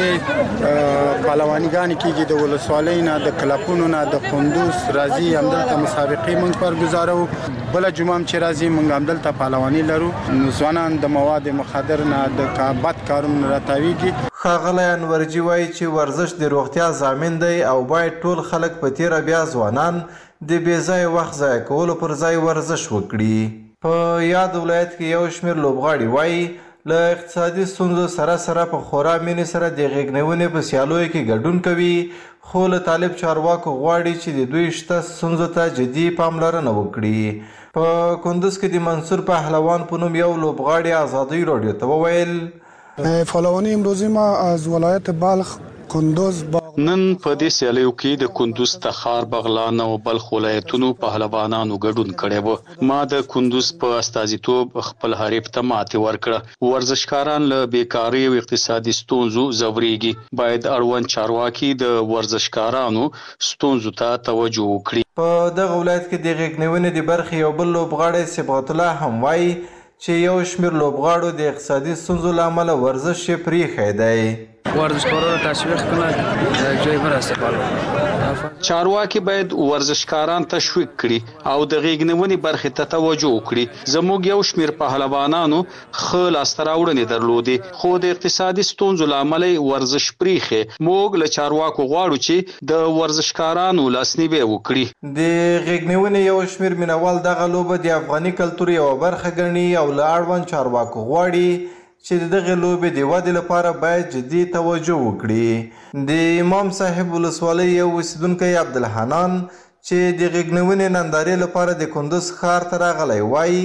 ښې پهلوانیګانې کېږي د ولسوالۍ نه د کلبونو نه د کندوز راځي همدلته مسابقې موږ برګزارو. بله جمعه هم چې راځي موږ همدلته پهلواني لرو. ځوانان د مواد مخدر نه د بد کارونو نه راتاویږي. ښاغلی انورجي وایي چې ورزش د روغتیا ضامن دی او باید ټول خلک په تیره بیا ځوانان د بې ځایه وخت ضایع کولو پر ځای ورزش وکړي. په یاد ولایت کې یو شمېر لوبغاړي وایي له اقتصادي ستونزو سره سره په خورا مینې سره د غېږنیونې په سیالیو کې ګډون کوي خو له طالب چارواکو غواړي چې د دوی شته ستونزو ته جدي پاملرنه وکړي. په کندوز کې د منصور پهلوان په نوم یو لوبغاړي آزادۍ راډیو ته وویل پهلوانی امروزی ما از ولایت بلخ کندوز نن په دې سیالیو کې د کندوز، تخار، بغلان او بلخ ولایتونو پهلوانانو ګډون کړی و. ما د کندوز په استازیتوب خپل حریف ته ماتې ورکړه. ورزشکاران له بیکارۍ او اقتصادي ستونزو ځوریږي. باید اړوند چارواکي د ورزشکارانو ستونزو ته توجه وکړي. په دغه ولایت کې د غېږنیونې د برخې یو بل لوبغاړی صبغت الله هم وایي چې یو شمېر لوبغاړو د اقتصادي ستونزو له امله ورزش یې پرېښی دی. ورزشکارانو تشویق کنند جای بر استفاده. چارواکي باید ورزشکاران تشویق کړي او د غېږنیونې برخې ته توجه وکړي. زموږ یو شمېر پهلوانانو ښه لاسته راوړنې درلودې خو د اقتصادي ستونزو له امله ورزش پرېښی. موږ له چارواکو غواړو چې د ورزشکارانو لاسنیوی وکړي. د غېږنیونې یو شمېر مینوال دغه لوبه د افغاني کلتور یوه برخه ګڼي او له اړوند چارواکو غواړي چې د دغه لوبې د ودې لپاره باید جدي توجه وکړي. د امام صاحب ولسوالۍ یو اوسیدونکی عبدالحنان چې د غېږنیونې نندارې لپاره د کندوز ښار ته راغلی وایي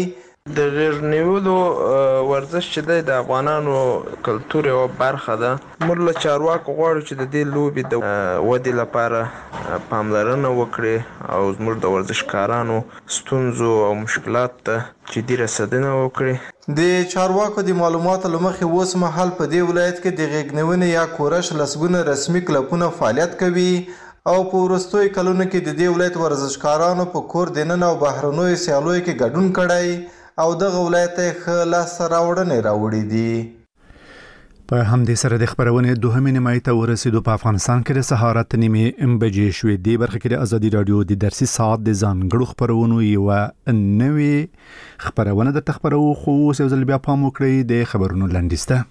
د ریل نیولو ورزش چې دی د افغانانو کلتور یوه برخه ده. موږ له چارواکو غواړو چې د دې لوبې د ودې لپاره پاملرنه وکړي او زموږ د ورزشکارانو ستونزو او مشکلات ته جدي رسېدنه وکړي. د چارواکو د معلوماتو له مخې اوس مهال په دې ولایت کې د غېږنیونې یا کورش لسګونه رسمي کلبونه فعالیت کوي او په وروستیو کلونو کې د دې ولایت ورزشکارانو په کور دننه او بهرنیو سیالیو کې ګډون کړی او دغه ولایت یې ښه لاسته راوړنې راوړي دي. په همدې سره د خبرونې دوهمې نیمایي ته ورسېدو. په افغانستان کې د سهار 8:30 بجې شوې. دې برخه کې د ازادي رادیو د درسي ساعت د ځانګړو خبرونو یوه نوې خبرونه درته خبرو، خو اوس یو ځل بیا پام وکړئ د خبرونو لنډیز ته.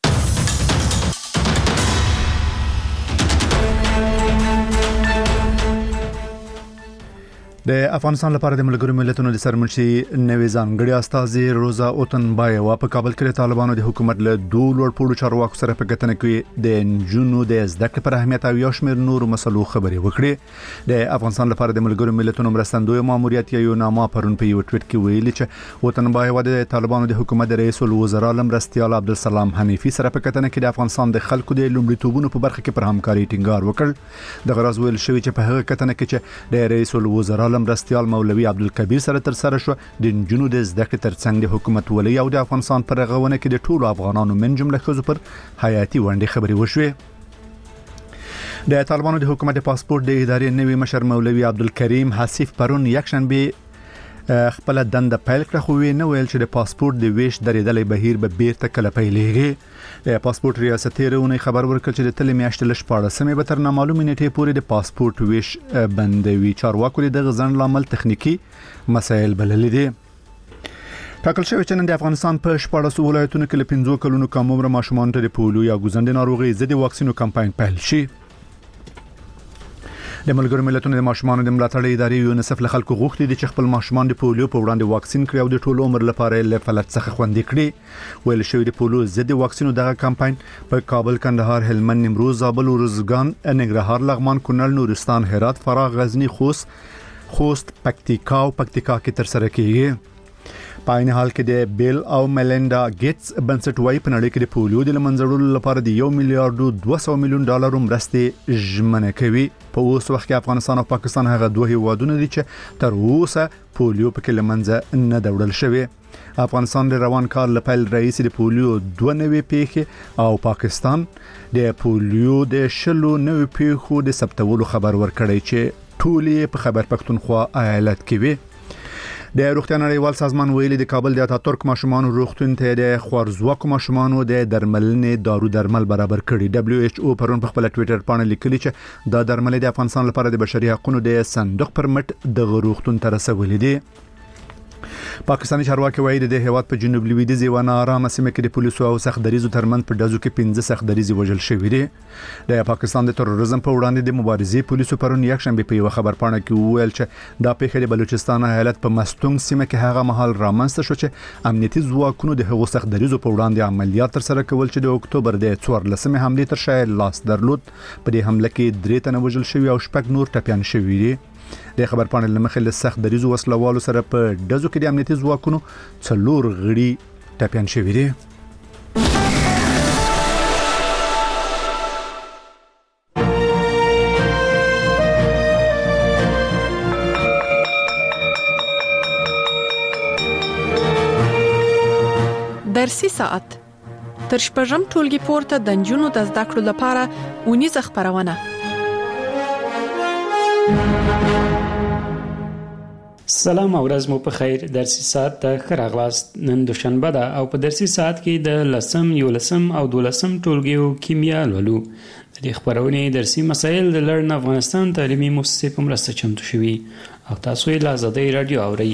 د افغانستان لپاره د ملګرو ملتونو د سرمنشي نوې ځانګړي استازي روزا اوتنبایوا په کابل کې د طالبانو د حکومت له دوه لوړپوړو چارواکو سره په کتنه کې د نجونو د زده کړې پر اهمیت او یو شمېر نورو مسلو خبرې وکړې. د افغانستان لپاره د ملګرو ملتونو مرستندوی ماموریت یو نامه پرون په یو ټویټ کې ویلي چې اوتنبایوا د طالبانو د حکومت د رئیس الوزرا مرستیال عبدالسلام حنیفي سره په کتنه کې د افغانستان د خلکو د لومړیتوبونو په برخه کې پر همکاري ټینګار وکړ. د غرض ویل شوی چې په هغه کتنه کې چې د رئیس الوزرا مرستیال مولوی عبدالکبیر سره تر سره شو د نجونو د زده کړې ترڅنګ د حکومت ولي او د افغانستان پر رغونه کې د ټولو افغانانو من جمله ښځو پر حیاتي ونډې خبرې وشوې. د طالبانو د حکومت د پاسپورت د ادارې نوي مشر مولوی عبدالکریم حسیف پرون یکشنبه خپل دنده پیل کړه، خو نه ویل چې د پاسپورت د ویش درېدلې بهیر به بیرته کله پیلېږي. د پاسپورت ریاستي رونې خبر ورکړ چې د تل میاشتې ل 14مې به تر نامعلومې نیټې پورې د پاسپورت ویش بندوي. چارواکو د غزن لامل تخنیکی مسایل بللي دي. ټاکل شوی چې نن د افغانستان په 14 ولایتونو کې له 15 کلونو کم عمر ماشومانو ته د پولیو یا ګوزندې ناروغي ضد واکسینو کمپاین پیل شي. د ملګرو ملتونو د ماشومانو د ملاتړ ادارې یونیسف له خلکو غوښتي دي چې خپل ماشومان د پولیو په وړاندې واکسین کړي او د ټول عمر لپاره له فلج څخه خوندي کړي. ویل شوی د پولیو ضد واکسینو دغه کمپاین په کابل، کندهار، هلمند، نیمروز، زابل، ارزګان، ننګرهار، لغمان، کونړ، نورستان، هرات، فراه، غزنی، خوست، پکتیکا او پکتیکا کې تر سره کیږي. په عین حال کې د بیل او میلینډا ګیټس بنسټ وايي په نړۍ کې د پولیو د منځړولو لپاره د 1 میلیارډ 200 میلیون ډالر مرستې ژمنه کوي. په اوس وخت کې افغانستان او پاکستان هغه دوه هیوادونه دي چې تر اوسه پولیو پکې لمنځه نه دوړل شوی. افغانستان د روان کال لپاره رئیس د پولیو 2 نوې پیښې او پاکستان د پولیو د 10 نوې پیښو د ثبتولو خبر ورکړی چې ټولې په خیبر پختونخوا ایالت کې وي. د روغتیا نړیوال سازمان ویلي د کابل د اتاتورک ماشومان روغتون ته د خوارزواکو ماشومانو د درملنې دارو درمل برابر کړي. WHO پرون په خپل ټویټر باندې لیکلي چې دا درمل د افغانستان لپاره د بشري حقوقو د صندوق پر مټ د روغتون ته رسولي دي. پاکستاني چارواکي وایي د هیواد په جنوب لویدیځ یو نارامه سیمه کې د پولیسو او سختدریزو ترمنځ په ډزو کې 15 سختدریزي وژل شوي دي. د پاکستان د تروریزم په وړاندې د مبارزې پولیسو پرون یکشنبه په یو خبرپاڼه کې وویل چې دا پیښه د بلوچستان ایالت په مستونګ سیمه کې هغه مهال رامنځته شو چې امنیتي ځواکونو د هغو سختدریزو په وړاندې عملیات تر سره کول چې د اکتوبر د 14مې حمله تر شا لاس درلود. په دې حمله کې 3 تنه وژل شوي او 6 نور ټپيان شوي دي. د خبرپاڼې لمخې له سختدریزو وسلوالو سره په ډزو کې د امنیتي ځواکونو 4 غړي ټپيان شوي دي. درسي ساعت تر شپږم ټولګي پورته د نجونو د زده کړو لپاره اونیزه خبرونه. سلام او ورځ مو په خیر. درسي ساعت ته ښه راغلاست. نن دوشنبه ده او په درسي ساعت کې د 10م، 11م او 12م ټولګیو کیمیا لولو. د دې خبرونې درسي مسایل د لړن افغانستان تعلیمي مؤسسې په مرسته چمتو شوي او تاسو یې له آزادۍ رادیو اورئ.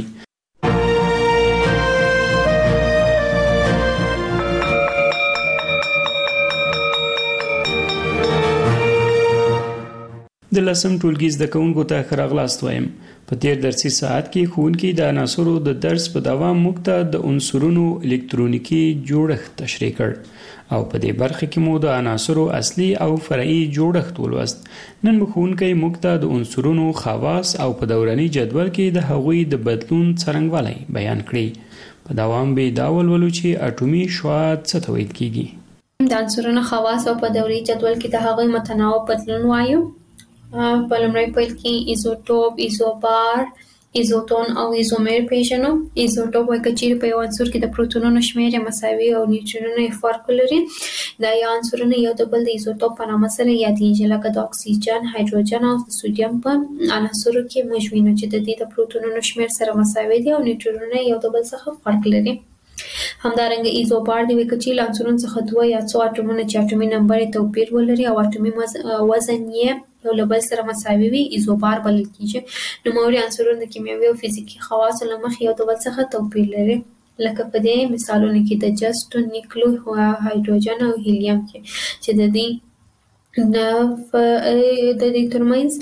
د 10م ټولګي زده کوونکو ته ښه راغلاست وایم. په تیر درسي ساعت کې ښوونکي د عناصرو د درس په دوام موږ ته د عنصرونو الکترونیکي جوړښت تشریح کړ او په دې برخه کې مو د عناصرو اصلي او فرعي جوړښت ولوست. نن ښوونکي موږ ته د عنصرونو خواص او په دوراني جدول کې د هغوی د بدلون څرنګوالی بیان کړي. په دوام به دا ولولو چې اټومي شعاع څه ته ویل کیږي. د عنصرونو خواص او په دوري جدول کې د هغوی متناوب بدلون وایو. په لومړي پیل کې ایزوټوپ، ایزوبار، ایزوتون او ایزومر پیژنو. ایزوټوپ وایي که چیرې په یو عنصر کې د پروتونونو شمیر یې مساوي او نیوټرونونه یې فرق لري، دا یا عنصرونه یو د بل د ایزوټوپ په نامه سره یادیږي، لکه د اکسیجن، هایدروجن او د سودیم په عناصرو کې موږ وینو چې د دې د پروتونونو شمیر سره مساوي دي او نیوټرونونه یو د بل څخه فرق لري. همدارنګه ایزوبار دی که چې له عنصرونو څخه دوه یا څو اټومونه چې اټومي نمبر یې توپیر ولري او اټومي وزن یې یو له بل سره مساوي وي، ایزوبار بلل کیږي. نوموړي عنصرونه د کیمیاوي او فزیکي خواصو له مخې یو د بل څخه توپیر لري، لکه په دې مثالونو کې د جست، نیکلو، هایدروجن او هیلیم کې چې د دې ترمنځ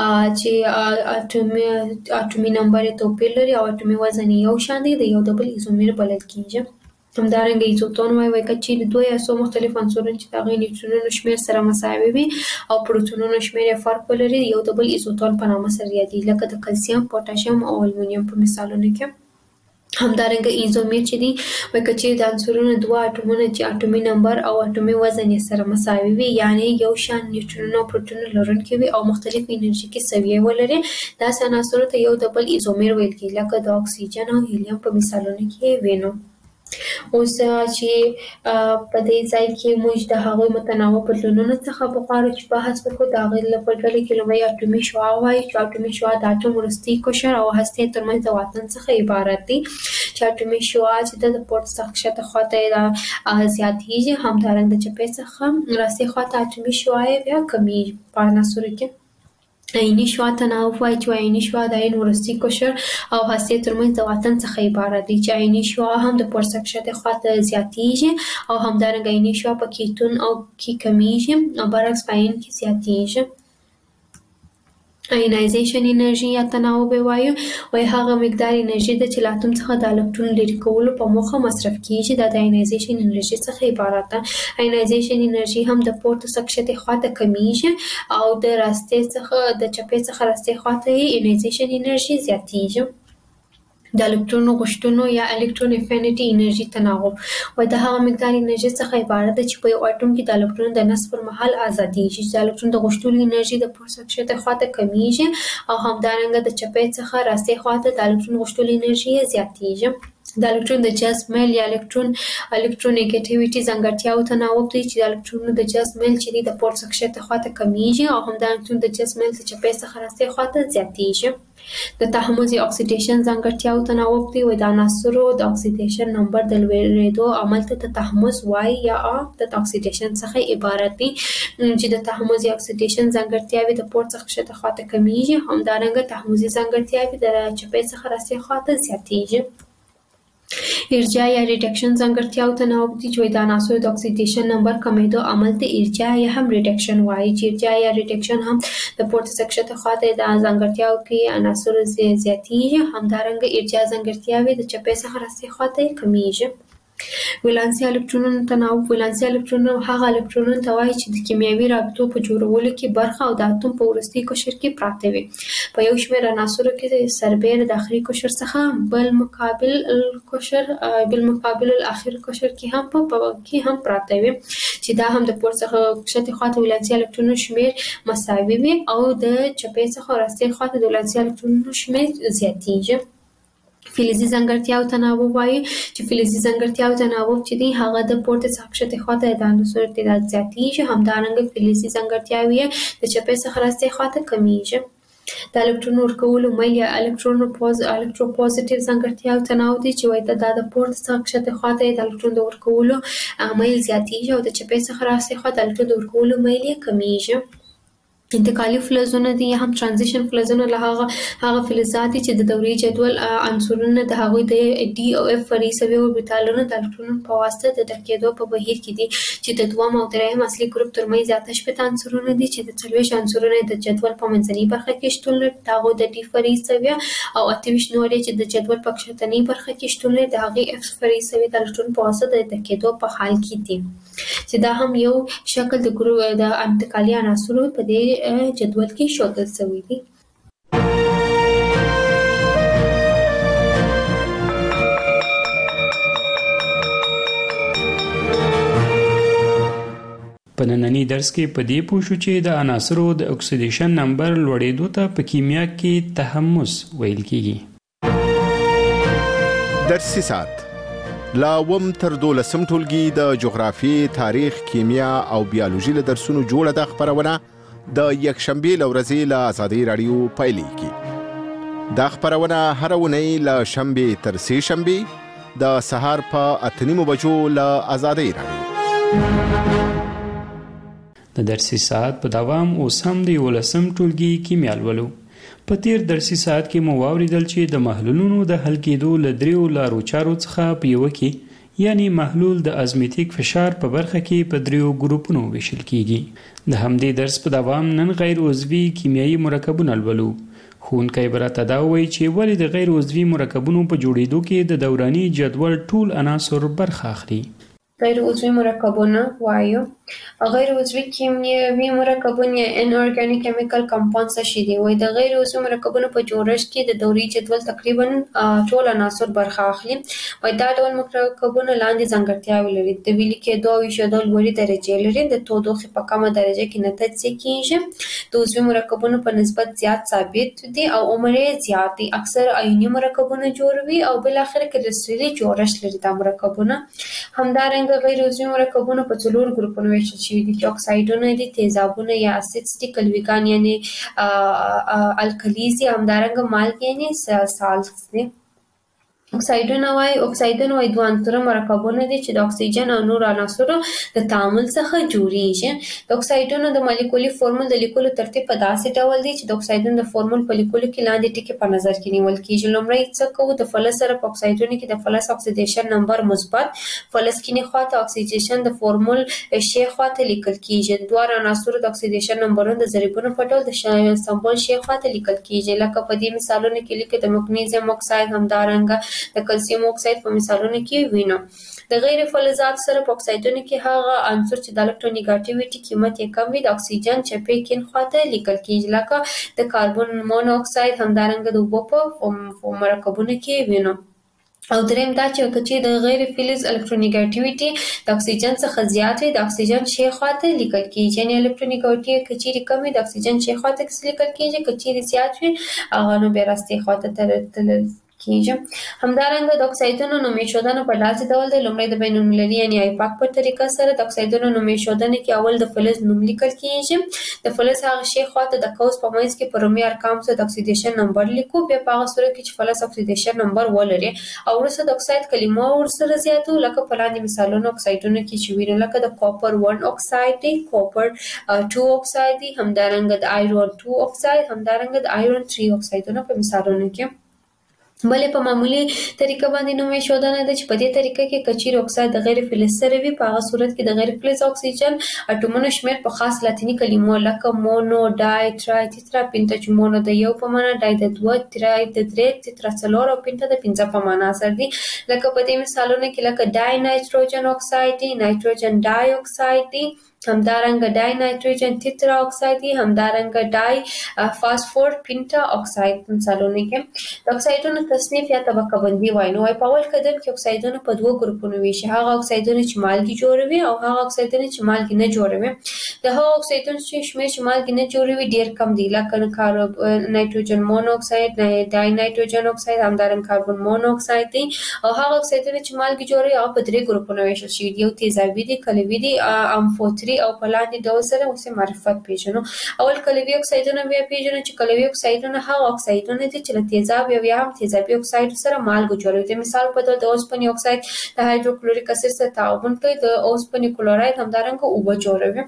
چې اټومي نمبر یې توپیر لري او اټومي وزن یې یو شان دی، د یو د بل ایزومر بلل کیږي. همدارنګه ایزوتون وایي که چیرې دوه یا څو مختلف عنصرونه چې د هغوی نیوټرونونو شمیر سره مساوي وي او پروتونونو شمیر یې فرق ولري، یو د بل ایزوتون په نامه سره یادیږي، لکه د کلسیم، پوټاشیم او المونیم په مثالونو کې. همدارنګه ایزومر چې دی وایي که چیرې د عنصرونو دوه اټومونه چې اټومي نمبر او اټومي وزن یې سره مساوي وي، یعنی یو شان نیوټرونونه او پروتونونه لرونکي وي او مختلف انرژیکي سویې ولري، داسې عناصرو ته یو د بل ایزومر ویل کیږي، لکه د اکسیجن او هیلیم په مثالونو کې وینو. اوس چې په دې ځای کې موږ د هغوی متناوب بدلونونو څخه بغواړو چې بحث وکړو. د هغوی په ډله کې لومړی اټومي شعاع وایي چې اټومي شعاع د اټوم وروستی قشر او هستې ترمنځ د واټن څخه عبارت دی، چې اټومي شعاع چې د پورته څخه ښکته خواته زیاتیږي، همدارنګه د چپې څخه راستې خواته اټومي شعاع بیا کمیږي. په عناصرو کې عیني شعاع تناوب وایي چې عیني شعاع د عین وروستی قشر او هستې ترمنځ د واټن څخه عبارت دی، چې عیني شعاع هم د پورته څخه ښکته خواته زیاتیږي او همدارنګه عیني شعاع په کیتون او کې کمیږي او برعکس په عین کې زیاتیږي. آینایزیشن انرژي یا تناوب وایو هغه مقدار انرژي ده چې له اتوم څخه د الکترون لرې کولو په موخه مصرف کیږي، دا د آینایزیشن انرژي څخه عبارت ده. آینایزیشن انرژي هم د پورته څخه ښکته خواته کمیږي او د راستې څخه د چپې څخه راستې خواته آینایزیشن انرژي زیاتیږي. د الکترون غوښتنو یا الکترون افینټي انرژي تناوب د هغه مقدار انرژي څخه عبارت ده چې په یو اټوم کې د الکترون د نصب پر مهال ازادیږي، چې د الکترون د غوښتلو انرژي د پورته څخه ښکته خواته کمیږي او همدارنګه د چپې څخه راستې خواته د الکترون غوښتلو انرژي زیاتیږي. د الکترون د جذب میل یا الکترونیګیټیویټي ځانګړتیاو تناوب دی چې د الکترونونو د جذب میل چې دی د پورته څخه ښکته خواته کمیږي او همدارنګه د جذب میل د چپې څخه راستې خواته زیاتیږي. د تحمض یا اکسیډیشن ځانګړتیاو تناوب دی د عناصرو د اکسیډیشن نمبر د لوړېدو عمل ته د تحمض وایي یا د اکسیډیشن څخه عبارت دی، چې د تحمض یا اکسیډیشن ځانګړتیاوې د پورته څخه ښکته خواته کمیږي، همدارنګه تحمضي ځانګړتیاوې د چپې څخه راستې خواته زیاتیږي. ارجاع یا ریډکشن ځانګړتیاو تناوب دي چې د عناصرو د اکسیډیشن نمبر کمیدو عمل ته ارجاع یا هم ریډکشن وایي، چې ارجاع یا ریډکشن هم د پورته څخه ښکته خواته د ځانګړتیاو کې عناصرو زیاتیږي، همدارنګه ارجاع ځانګړتیاوې د چپې څخه راستې خواته کمیږي. ولانسي الکترونونو تناوب ولانسي الکترونونه هغه الکترونونه ته وایي چې د کیمیاوي رابطو په جوړولو کې برخه او د اتوم په وروستي قشر کې پراته وي. په یو شمېر عناصرو کې سربېره د آخري قشر څخه بل مقابل الاخر قشر کې هم پراته وي، چې دا هم د پورته څخه ښکته خواته ولانسي الکترونونو شمېر مساوي وي او د چپې څخه راستې خواته د ولانسي الکترونونو شمېر زیاتیږي. فلزي ځانګړتیاو تناوب وایي چې فلزي ځانګړتیاو تناوب چې دی هغه د پورته څخه ښکته خواته د عناصرو تعداد زیاتیږي، همدارنګه فلزي ځانګړتیاوې د چپې څخه راستې خواته کمیږي. د الکترون ورکولو میل یا الکتروپوزیټیو ځانګړتیاو تناوب دی چې دا د پورته څخه ښکته خواته د الکترون د ورکولو میل زیاتیږي او د چپې څخه راستې خواته د الکترون د ورکولو میل یې کمیږي. انتقالي فلزونه دي یا هم ترانزیشن فلزونه له هغه فلزات دي چې د دوري جدول عنصرونه د هغوی د ډي او اف فرعي سوي اوربیتالونو د الکترونونو په واسطه د ډکېدو په بهیر کې دي، چې د دویم او درېیم اصلي ګروپ ترمنځ اته شپېته عنصرونه دي چې د 40 عنصرونه د جدول په منځنۍ برخه کې شتون لري، د هغوی د ډي فرعي سوي او 28 نور چې د جدول په کښتنۍ برخه کې شتون لري، د هغې اف فرعي سوي د الکترون په واسطه د ډکېدو په حال کې دي، چې دا هم یو شکل د ګروپ د انتقالي عناصرو په دې جدول کې ښودل شوی دی. په نننی درس کې په دې پوه شو چې د عناصرو د اکسیډیشن نمبر لوړېدو ته په کیمیا کې تحمض ویل کیږي. درسي ساعت لا وم تر 12 ټولګي د جغرافي، تاریخ، کیمیا او بیولوژي له درسونو جوړه د خبرونه د یکشنبه لورځي له آزادۍ رادیو پایلیږي. دا خبرونه هر ونی له شنبه تر سه شنبه د سهار په 8:30 بجو له آزادۍ رادیو. د درسي ساعت په دوام اوس هم د 11 ټولګي کیمیا لولو. په تیر درسي ساعت کې مو واوریدل چې د محلولونو د حل کېدو له دریو لارو چارو څخه په یو کې یعنی محلول د ازمیتیک فشار په برخه کې په دریو ګروپونو ویشل کیږي. د همدې درس په دوام نن غیر عضوي کیمیاوي مرکبونه لولو. ښوونکی براته دا وایي چې ولې د غیر عضوي مرکبونو په جوړېدو کې د دوراني جدول ټول عناصر برخه اخلي. غیر عضوي مرکبونه وایو. غیر عضوي کیمیاوي مرکبونه یا ان اورګانیک کیمیکل کمپاونډز څه دي؟ وایي د غیر عضوي مرکبونو په جوړښت کې د دوري جدول تقریبا ټول عناصر برخه اخلي. وایي دا ډول مرکبونه لاندې ځانګړتیاوې لري. د ویلي کېدو او ویشېدو لوړې درجې لري. د تودوخې په کمه درجه کې نه تجزیه کېږي. د عضوي مرکبونو په نسبت زیات ثابت دي او عمر یې زیات دی. اکثر آیوني مرکبونه جوړوي او بل اخر کې کرستلي جوړښت لري دا مرکبونه. همدارنګه غیر عضوي مرکبونه په څلور ګروپونو ویشل شوي دي چې اکسایډونه دي، تیزابونه یا اسیدز دي، کلویګان یعنی الکلیز دي، همدارنګه مالګې یعنی سالټس دي. اکسایډونه وایي دوه عنصره مرکبونه دي چې د اکسیجن او نور عناصرو د تعامل څخه جوړیږي. د اکسایډونو د مالیکولي فورمول د لیکلو ترتیب په داسې ډول دی چې د اکسایډونو د فورمول په لیکلو کې لاندې ټکي په نظر کې نیول کیږي. لومړی څه کوو؟ د فلز سره په اکسایډونو کې د فلز اکسیډیشن نمبر مثبت، فلز کینی خواته اکسیډیشن د فورمول شی خواته لیکل کیږي. د دوه عناصرو د اکسیډیشن نمبرونه د ضریبونو په ډول د سمبول شی خواته لیکل کیږي. لکه په دې مثالونو کې لیکي د مګنیزیم اکساید، همدارنګه د کلسیم اکساید په مثالونو کې وینو. د غیر فلزات سره په اکسایډونو کې هغه عنصر چې د الکترونیګاټیویټي قیمت یې کم وي د اکسیجن چپې کین خواته لیکل کیږي. لکه د کاربن مونو اکساید، همدارنګه د اوبو په مرکبونو کې وینو. او دریم دا چې د غیر فلز الکترونیګاټیویټي د اکسیجن څخه زیات وي د اکسیجن شی خواته لیکل کیږي. یعنی الکترونیګاټیویټي کچيري کم وي د اکسیجن شی خواته لیکل کیږي، کچيري زیات وي هغه نو بیا راستي خواته تل کیږي. همدارنګه د اکسایډونو نوم ایښودنه په داسې ډول دی. لومړی د بین المللي یعنی آیپاک په طریقه سره د اکسایډونو نوم ایښودنه کې اول د فلز نوم لیکل کیږي. د فلز هغه شی خواته د قوس په منځ کې په رومي ارقام سره د اکسیډیشن نمبر لیکو. بیا په هغه صورت کې چې فلز اکسیډیشن نمبر ولري او وروسته د اکساید کلمه ورسره زیاتو. لکه په لاندې مثالونو اکسایډونو کې چې وینو، لکه د کاپر 1 اکساید دی، کاپر 2 اکساید دی، همدارنګه د آیرون 2 اکساید، همدارنګه د آیرون 3 اکسایډونه په مثالونو کې. بلې په معمولی طریقه باندې نوم ایښودنه ده چې په دې طریقه کې کچیر اکساید د غیر فلز سره وي. په هغه صورت کې د غیر فلز اکسیجن اټومونو شمیر په خاص لاتینی کلمو لکه مونو، ډای، ترای، تیترا، پینټا چې مونو د یو په معنا، ډای د دوه، ترای د درې، تیترا څلور او پینټا د پنځه په معنا سره دي. لکه په دې مثالونو کې لکه ډای نایتروجن اکساید دی، نایتروجن ډای اکساید دی، همدارنګه ډای نایتروجن تیترا اکساید دی، همدارنګه ډای فاسفور پینټا اکساید مثالونه کې. د اکسایډونو تصنیف یا طبقه بندي وایي. نو په اول قدم کې اکسایډونه په دوه ګروپونو ویشي. هغه اکسایډونه چې مالګې جوړوي او هغه اکسایډونه چې مالګې نه جوړوي. د هغه اکسایډونو چې شمیر چې مالګې نه جوړوي ډیر کم دي. لکه نایتروجن مونو اکساید، ډای نایتروجن اکساید، همدارنګه کاربن مونو اکساید دي. او هغه اکسایډونه چې مالګې جوړوي هغه په درې ګروپونو ویشل شوي دي. یو تیزابي دي، کلوي دي، امفوتري او په لاندې ډول سره اوسه معرفت پیژنو. اول کلوي اکسایډونه بیا پیژنو چې کلوي اکسایډونه هغه اکسایډونه دي چې له تیزاب یا هم تیزابي اکساید سره مالګه جوړوي. د مثال په توګه د اوسپنې اکساید د هایدروکلوریک اسید سره تعامل کوي، د اوسپنې کلوراید همدارنګه اوبه جوړوي.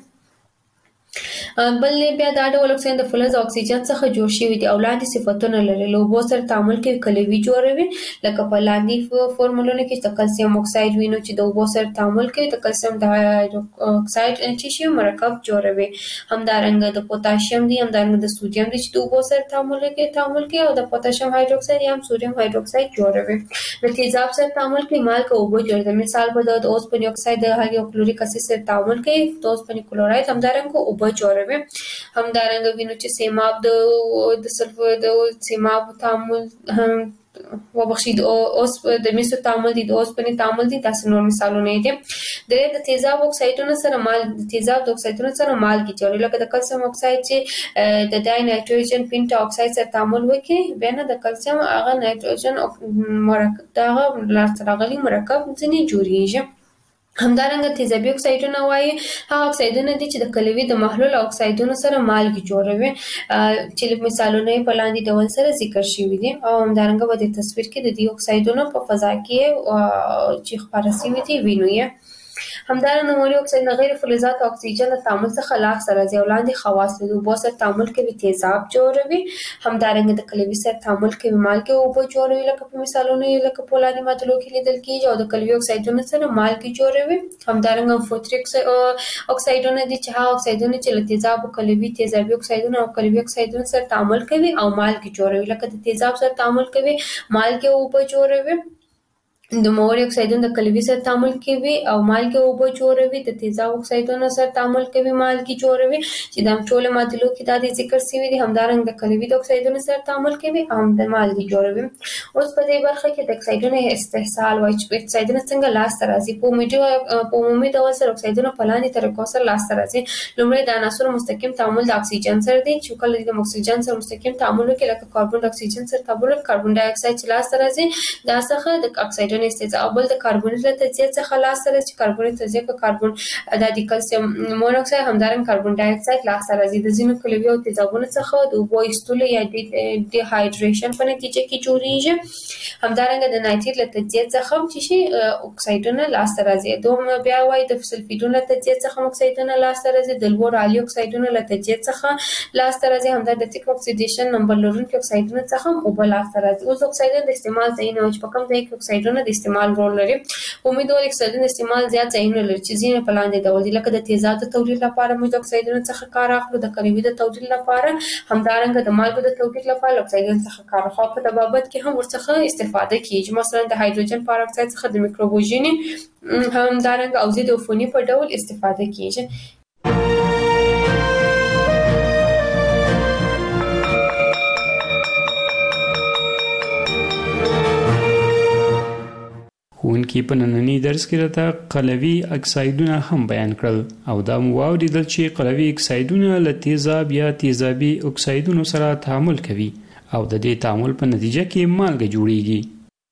بل بیا دا ډول اکسیجن د فلز او اکسیجن څخه جوړ شوی دی او لاندې صفتونه لري. له اوبو سره تعامل کوي، کلوي جوړوي. لکه په لاندې فورمولونه کې د کلسیم اکساید وینو چې د اوبو سره تعامل کوي د کلسیم د اکساید چې شی مرکب جوړوي. همدارنګه د پوتاشیم دی، همدارنګه د سوډیم دی چې د اوبو سره تعامل کوي او د پوتاشیم هایدروکساید یا هم سوډیم هایدروکساید جوړوي. د تیزاب سره تعامل کوي، مالګه اوبه جوړوي. مثال په توګه د اوسپنې اکساید د هایدروکلوریک اسید سره تعامل کوي، د اوسپنې کلوراید همدارنګه اوبه جوړوي. همدارنګه وینو چې سیماب د سلفر د سیماب تعامل وبخښید اوس د مسو تعامل دي د اوسپنې تعامل دي تاسو نور مثالونه دي د تیزاب اکسایدونو سره د تیزاب د اکسایدونو سره مالګې جوړوي لکه د کلسیم اکساید چې د ډای نایټروجن پینټا اکساید سره تعامل وکړي بیا نه د کلسیم هغه نایټروجن مرکب دغه لاسته راغلي مرکب ځینې جوړیږي همدارنګه تیزابي اکسایدونه وایي هغه اکسایدونه دي چې د کلوي د محلول اکسایدونو سره مالګې جوړوي چې مثالونه په لاندې ډول سره ذکر شوي دي او همدارنګه په دې تصویر کې د دې اکسایدونو په فضا کې چې خپاره شوي دي وینو یې همدارنګه نومونی اکساید غیر فلزات او اکسیجن له تعامل څخه لاس سره ځي وړاندې خواص له اوبو سره تعامل کوي تیزاب جوړوي همدارنګه د کلوي سره تعامل کوي مالګې او اوبه جوړوي لکه په مثالونو لکه په لاندې معادلو کې لیدل کېږي او د کلوي اکسایدونو سره مالګې جوړوي همدارنګه فوتریک اکسایدونه دي چې هغه اکسایدونه چې له تیزاب او کلوي تیزابي اکسایدونه او کلوي اکسایدونو سره تعامل کوي او مالګې جوړوي لکه د تیزاب سره تعامل کوي مالګې او اوبه جوړوي د موري اکسایدونه د کلوي سره تعامل کوي او مالګې او اوبه جوړوي د تیزاب اکسایدونو سره تعامل کوي مالګې جوړوي چې د ټولو معادلو کې دا د ذکر شوي دي همدارنګه د کلوي د اکسایدونو سره تعامل کوي او د مالګې جوړوي اوس په دې برخه کې د اکسایدونو استحصال وایي چې اکسایدونه څنګه لاسته راځي په عمومي ډول سره اکسایدونه په لاندې طریقو سره لاسته راځي لومړی د عناصرو مستقیم تعامل د اکسیجن سره دی چې کله د اکسیجن سره مستقیم تعامل وکړي لکه کاربن د اکسیجن سره تعامل کاربن ډای اکساید چې لاسته راځي دا څخه د اکسایدونو استحصال بل د کاربونیت له تجزیه څخه لاسته راځي چې کاربونیت تجزیه کې کاربن د کلسیم مونوکساید همدارنګه کاربن ډای اکساید لاسته راځي د ځینو کلوي او تیزابونو څخه د اوبو ایستلو یا ډي هایډریشن په نتیجه کې جوړیږي همدارنګه د نایتریت له تجزیه څخه چې شي اکسایدونه لاسته راځي دوم بیا وایي د سلفیدونو له تجزیه څخه اکسایدونه لاسته راځي د لوړ عالی اکسایدونو له تجزیه څخه لاسته راځي همدارنګه د تیک اکسیډیشن نمبر لرونکي اکسایدونو څخه اوبه لاسته راځي اوس اکسایدونه د استعمال ځای نه چې په کوم ځای کې اکسایدونه د استعمال رول لري امیدوار اکسایدونو استعمال زیات ځایونه لري چې ځینې په لاندې ډول دي لکه د تیزاب د تولید لپاره موږ د اکسایدونو څخه کار اخلو د کلوي د تولید لپاره همدارنګه د مالګو د تولید لپاره اکسایدونو څخه کار اخلو په تبابت کې هم ورڅخه استفاده کیږي مثلا د هایدروجن پر اکساید څخه د میکروبوژني همدارنګه او ضد عفوني په ډول استفاده کیږي ښوونکي په ننني درس کې راته قلوي اکسایدونه هم بیان کړل او دا مو واوریدل چې قلوي اکسایدونه له تیزاب یا تیزابي اکسایدونو سره تعامل کوي او د دې تعامل په نتیجه کې مالګه جوړیږي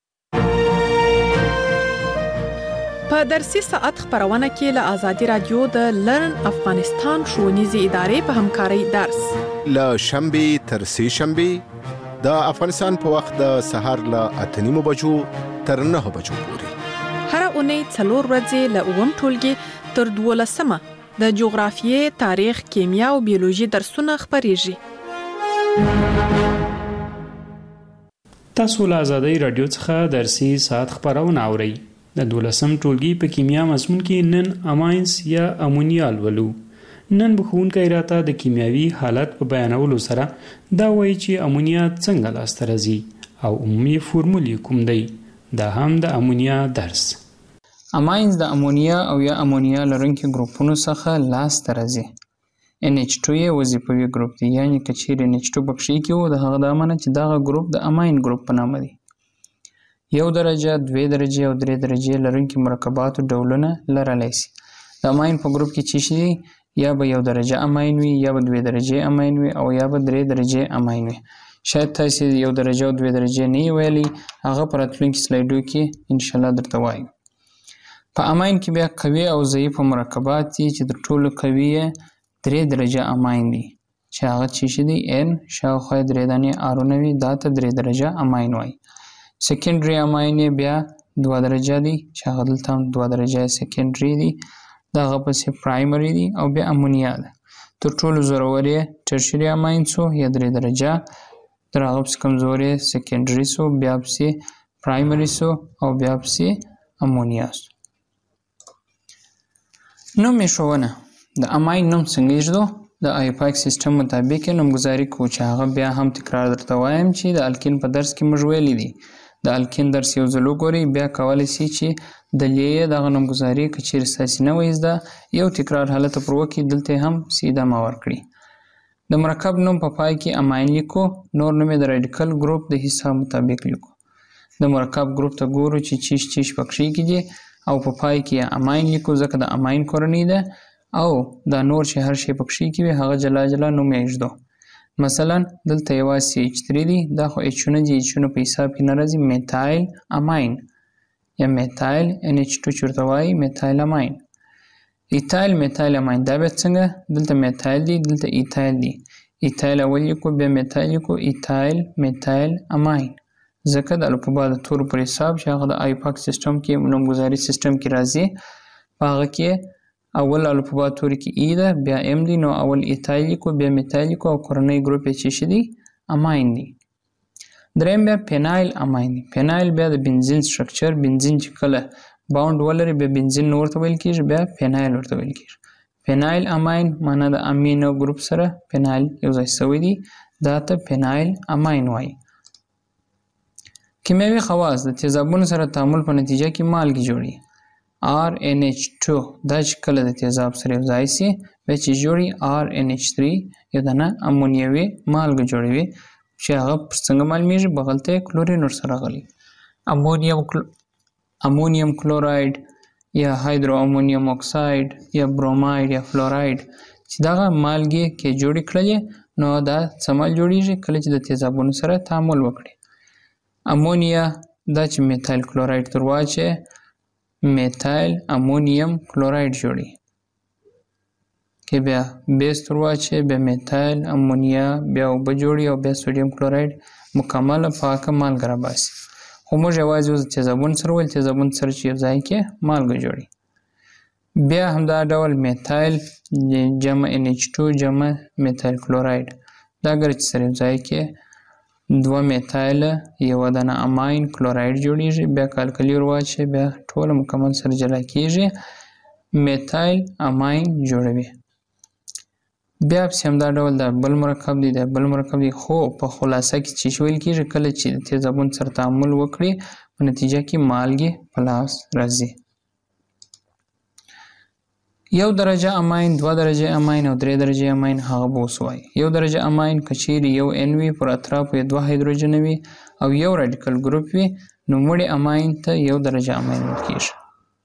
په درسي ساعت خبرونه کې له آزادي رادیو د لرن افغانستان ښوونیزې ادارې په همکارۍ درس له شنبه تر سه شنبه د افغانستان په وخت د سهار له 8:30 بجو تر 9 بجو پورې هر اونۍ 4 ورځې له اوم ټولګي تر 12 د جغرافیې تاریخ کیمیا او بیولوژي درسونه خبريږي تاسو له آزادۍ رادیو څخه درسي ساعت خبرونه اورئ د 12م ټولګي په کیمیا مضمون کې نن اماینس یا امونیا ولولو نن بخونکي راته د کیمیاوي حالت په بیانولو سره دا وایي چې امونیا څنګه لاسته راځي او عمومي فورمول کوم دی دا هم د امونیا درس اماینز د امونیا او یا امونیا لرونکي ګروپونو څخه لاسته راځي NH2 یې وظیفوي ګروپ دی یعنی که چیرې NH2 پکې کې وو د هغه د امانه چې دغه ګروپ د اماین ګروپ په نامه دی 1 درجه 2 درجه او 3 درجه لرونکي مرکباتو ډولونه لرلی شي د اماین په ګروپ کې چې شي یا به 1 درجه اماین وي یا به 2 درجه اماین وي او یا به 3 درجه اماین وي شاید تاسو 1 درجه او 2 درجه نه ویلي هغه پر راتلونکي سلایډو کې ان شاء الله درته وایم په اماین کې بیا قوي او ضعیف مرکبات دي چې د ټولو قوي 3 درجه اماین دي چې هغه چې دي ان شاوخوا 3 دانې ارونه وي دا ته 3 درجه اماین وایي سیکنډري اماین بیا 2 درجه دي چې هغه دلته 2 درجه سیکنډري دي دا هغه پسې پرایمري دي او بیا امونیا ده تر ټولو زوروري ټرشري اماین سو یا 3 درجه تر هغه پسې کمزوري سیکنډري سو بیا پسې پرایمري سو او بیا پسې امونیا سو نوم ښوونه د اماین نوم څنګه ایږدو د آیوپاک سیستم مطابق نومګذاري کوو چې هغه بیا هم تکرار درته وایم چې د الکین په درس کې موږ ویلي دي د الکین درس یو ځل وګورئ بیا کولی شئ چې د لیې دغه نومګذاري که چیرې ستاسې نه وي زده یو تکرار حالت پر وکړي دلته هم سیده ما ورکړي د مرکب نوم په پای کې اماین لیکو نور نوم یې د راډیکل ګروپ د حساب مطابق لیکو د مرکب ګروپ ته ګورو چې چیش پکښې کې دي او په پای کې اماین لیکو ځکه د اماین کورنۍ ده او دا نور چې هر شی پکښې کې وي هغه جلا جلا نوم یې ایږدو. مثلا دلته یوازې CH3 دي، دا خو ایچونه دي، ایچونه په حساب کې نه راځي. میتایل اماین یا میتایل NH2 چې ورته وایي میتایل اماین. ایتایل میتایل اماین دا بیا څنګه؟ دلته میتایل دی، دلته ایتایل دی. ایتایل اول لیکو بیا میتایل لیکو، ایتایل میتایل اماین. ځکه د الفبا د تورو پر حساب چې هغه د آیپاک سیستم کې نومګذاري سیستم کې راځي، په هغه کې اول الفبا توري کې ای ده، بیا ام دی، نو اول ایتایل لیکو بیا میتایل لیکو او کورنۍ ګروپ یې چې دي اماین دی. دریم بیا پینایل اماین دی. پینایل بیا د بنزین سټرکچر، بنزین چې کله باوند ولري بیا بنزین نو ورته ویل کېږي، بیا پینایل ورته ویل کېږي. پینایل اماین معنا د امینو ګروپ سره پینایل یو ځای شوی دی، دا ته پینایل اماین وایي. کیمیاوي خواص د تیزابونو سره تعامل په نتیجه کې مالګې جوړي. RNH2 دا چې کله د تیزاب سره یو ځای سي بیا چې جوړي RNH3 یو دانه امونیوي مالګه جوړوي چې هغه څنګه معلومیږي؟ بغل ته کلورین ورسره غلي. امونیم کلوراید یا هایدرو امونیم اکساید یا بروماید یا فلوراید چې دغه مالګې کې جوړې کړلې نو دا څه مال جوړیږي کله چې د تیزابونو سره تعامل وکړي. امونیا دا چې میتایل کلوراید تر واچي میتایل امونیم کلوراید جوړي، کې بیا بیس تر واچي بیا میتایل امونیا بیا اوبه جوړي او بیا سوډیم کلوراید مکمله پاکه مالګه راباسي. خو موږ یوازې اوس تیزابون سره ویل، تیزابون سره چې یو ځای کې مالګه جوړي. بیا همدا ډول میتایل جمع NH2 جمع میتایل کلوراید دا اگر چې سره یو ځای کې دوه میتایل یو دانه اماین کلوراید جوړیږي، بیا کالکلی ور واچي بیا ټوله مکمل سره جلا کیږي، میتایل اماین جوړوي. بیا پسې همدا ډول دا بل مرکب دی، دا بل مرکب دی، خو په خلاصه کې چې ویل کېږي کله چې د تیزابون سره تعامل وکړي په نتیجه کې مالګې په لاس راځي. 1 درجه اماین، 2 درجه اماین او 3 درجه اماین هغه به اوس وایي. 1 درجه اماین که چیرې یو ان وي پر اطرافو یې 2 هایدروجن وي او یو راډیکل ګروپ وي نو مړی اماین ته 1 درجه اماین ویل کېږي.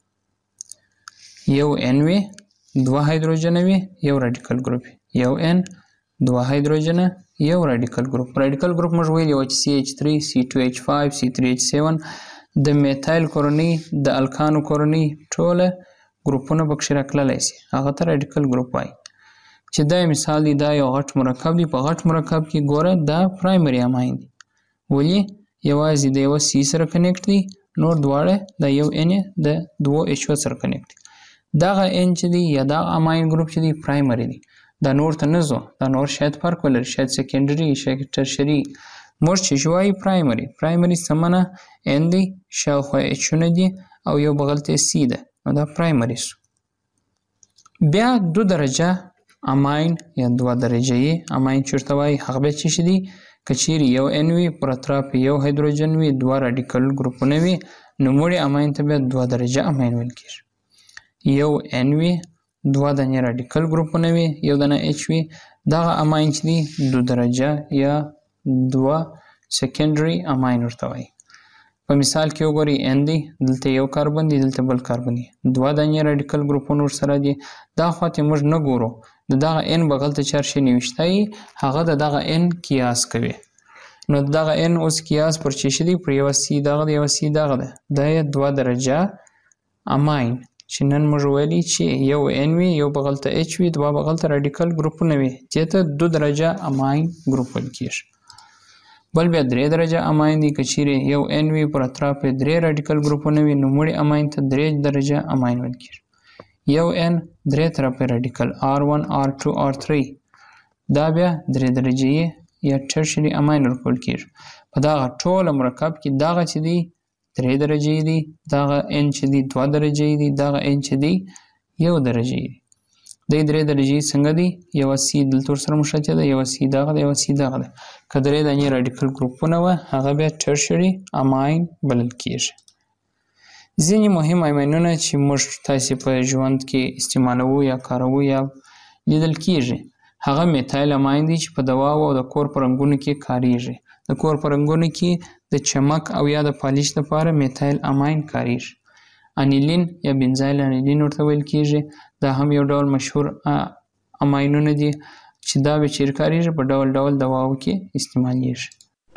یو ان وي 2 هایدروجن وي یو راډیکل ګروپ وي، یو ان 2 هایدروجن یو راډیکل ګروپ. راډیکل ګروپ موږ ویلی و چې CH3 C2H5 C3H7 د میتایل کورنۍ د الکانو کورنۍ ټوله ګروپونه پکښې راکړلی سي، هغه ته راډیکل ګروپ وایي. چې دا مثال دی، دا یو غټ مرکب دی، په غټ مرکب کې ګوره دا پرایمري اماین دی. ولې؟ یوازې د یوه C سره کنیکټ دی، نور دواړه د یو ان د 2 H سره کنیکټ دی. دغه ان چې دی یا دغه اماین ګروپ چې دی پرایمري دی، دا نور ته نه ځو، دا نور شاید فرق ولري، شاید سیکنډري شاید ټرشري. موږ چې وایي پرایمري، پرایمري څه معنی؟ ان دی، شاوخوا اچونه دي او یو بغل ته C ده، نو دا پرایمري سو. بیا 2 درجه اماین یا 2 درجه اماین چورته وایي هغه بیا چې دي که چیرې یو ان وي پر اطراف یو هایدروجن وي 2 راډیکل ګروپونه وي نو مړی اماین ته بیا 2 درجه اماین ویل کېږي. یو ان وي 2 دانې راډیکل ګروپونه وي یو دانه اچ وي، دغه اماین چې دي 2 درجه یا 2 سیکنډري اماین ورته وایي. په مثال کې وګورئ ان دی، دلته یو کاربن دی، دلته بل کاربن دی، 2 دانې راډیکل ګروپونه ورسره دي. دا خواته موږ نه ګورو، د دغه ان بغل ته چار شی نوشته هغه د دغه ان قیاس کوي. نو دغه ان اوس قیاس پر چی شي دی؟ پر یو سی دغه د یو سی دغه ده، دا 2 درجه اماین چې نن موږ ویلي چې یو ان وي یو بغل ته اچ وي 2 بغل ته راډیکل ګروپونه وي، دې ته 2 درجه اماین ګروپ ویل کېږي. بل بیا 3 درجه اماین دی، که چیرې یو ان وي پر اطراف یې 3 راډیکل ګروپونه وي نو مړی اماین ته 3 درجه اماین ویل کېږي. یو ان 3 طرفه راډیکل R1 R2 R3 دا بیا 3 درجه یا ټرشري اماین ورکول کېږي. په دغه ټوله مرکب کې دغه چې دی 3 درجه دی، دغه ان چې دی 2 درجه دی، دغه ان چې دی 1 درجه دی. د 3 درجې څنګه دی؟ یو سی دلته سره مشابه ده، یو سی دغه ده، یو سی دغه ده. که 3 دانې راډیکل ګروپونه وه هغه بیا ټرشري اماین بلل کېږي. ځینې مهم اماینونه چې موږ تاسې په ژوند کې استعمالوو یا کاروو یا لیدل کېږي هغه میتایل اماین دی چې په دواو او د کور په رنګونو کې کاریږي. د کور په رنګونو کې د چمک او یا د پالیش لپاره میتایل اماین کاریږي. انیلین یا بنزایل انیلین ورته ویل کیږي. دا هم یو ډول مشهور اماینونه دي چې دا به چیرې کاریږي په ډول ډول دواو کې استعمالیږي.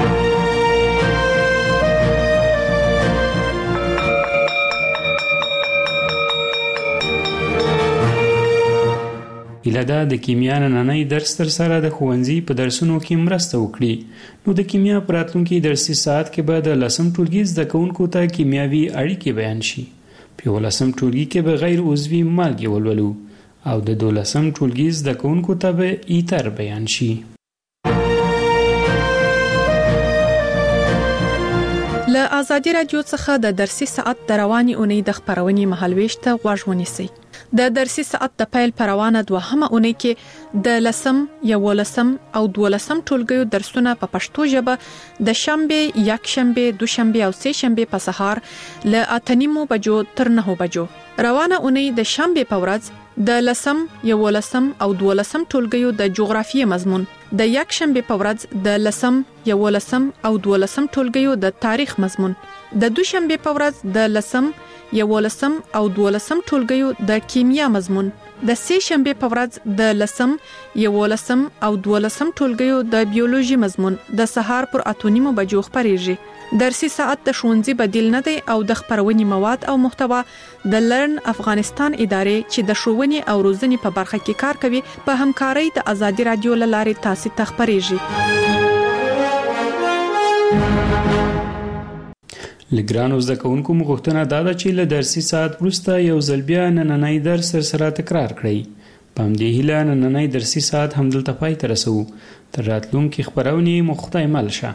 هیله ده د کیمیا نننی درس تر سره د ښوونځي په درسونو کې مرسته وکړي. نو د کیمیا په راتلونکي درسي ساعت کې به د 10م ټولګي زده کوونکو ته کیمیاوي اړیکې بیان شي. په 11م ټولګي کې به غیر عضوي مالګې ولولو او د 12م ټولګي زده کوونکو ته به ایتر بیان شي. له ازادي رادیو څخه د درسي ساعت د رواني اونۍ د خبرونې مهالويش ته غوږ ونیسئ. د درسي ساعت د پیل پر روانه دوهمه اونۍ کې د 10م، 11م او 12م ټولګیو درسونه په پښتو ژبه د شنبه، یکشنبه، دوشنبه او سه شنبه په سهار له 8:30 بجو تر 9 بجو. روانه اونۍ د شنبه په ورځ د 10م، 11م او 12م ټولګیو د جغرافیې مضمون، د یکشنبه په ورځ د 10م، 11م او 12م ټولګیو د تاریخ مضمون، د دوشنبه په ورځ د 10م، 11م او 12م ټولګیو د کیمیا مضمون، د سه شنبه په ورځ د 10م، 11م او 12م ټولګیو د بیولوژي مضمون د سهار پر 8:30 بجو خبريږي. درسي ساعت د ښوونځي بدیل نه دی او د خبرونې مواد او محتوا د لرن افغانستان ادارې چې د ښوونې او روزنې په برخه کې کار کوي په همکارۍ د ازادي رادیو لارې تاسو ته خبريږي. لګرانو زده کوونکو مغوښتنه دا ده چې له درسي ساعت وروسته یو ځل بیا نننی درس سره تکرار کړئ. په همدې هیله نننی درسي ساعت همدلته پای ته رسوو. تر راتلونکي خبرونې مو خدای مل شه.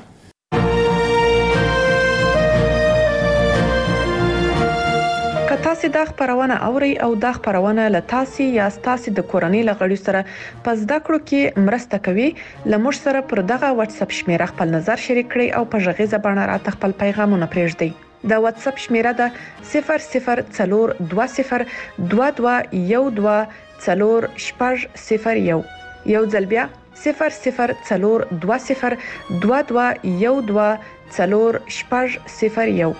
که تاسو دا خبرونه اورئ او دا خبرونه له تاسو یا تاسو د کورنۍ لغړي سره په زده کړو کې مرسته کوي، لمر سره پر دغه واتس اپ شمیره خپل نظر شریک کړئ او په ژغیزه باندې راته خپل پیغامونه پرېږدئ. د واتس اپ شمیره ده 004212144001. یو ځل بیا 004212144001.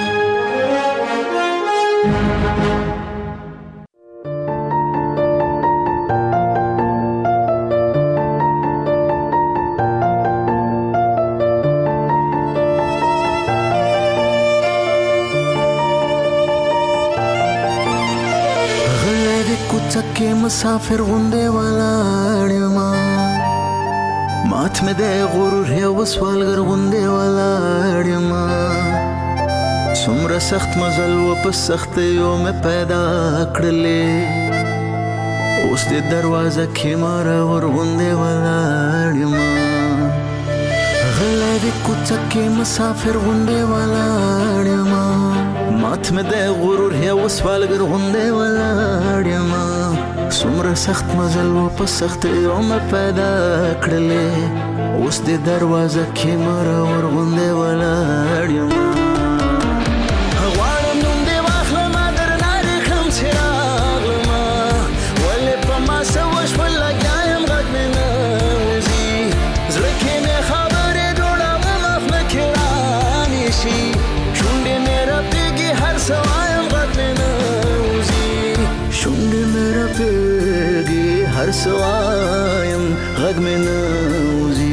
که مسافر غونډه ولاړ ما مات مې د غرور یو سوالګر غونډه ولاړ ما څومره سخت مزل و په سخت یو مې پیدا کړلې اوس د دروازه کې مار ور غونډه ولاړ ما غلې د کوڅه کې مسافر غونډه ولاړ ما مات مې د غرور یو سوالګر غونډه ولاړ ما څومره سخت مزل و په سخت یو مې پیدا کړلې اوس د دروازه کې مار ور غونډه ولاړ ما غواړم نوم دې واخلم درنه رخم څراغ ما ولې په ما سوش ولګیا یم غږ مې نه وځي زړه کې مې خبرې جوړوم اف نه کړانی شي شونډې مې رپېږي هر څه وایم غږ مې نه وځي شونډې مې رپېږي هر څه وایم غږ مې نه وځي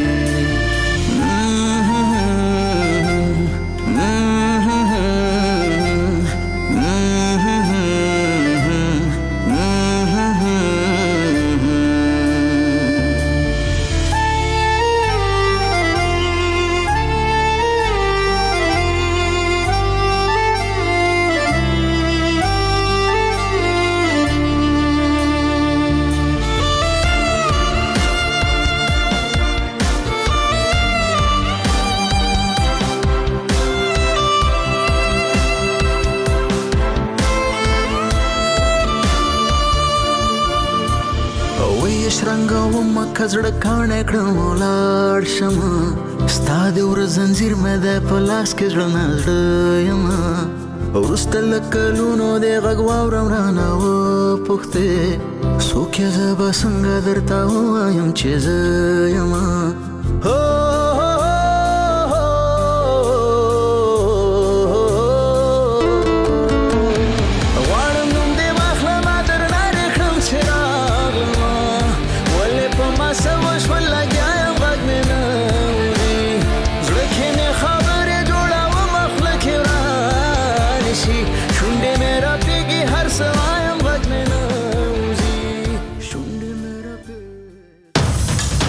کزړه کانه کړم ولاړ شمه ستا د ور زنجیر مې د پلاس کې ځړ یم ورسته لکلونو د غږ واورم رانه و پخته څوک زه به څنګه درته وایم چې زه یم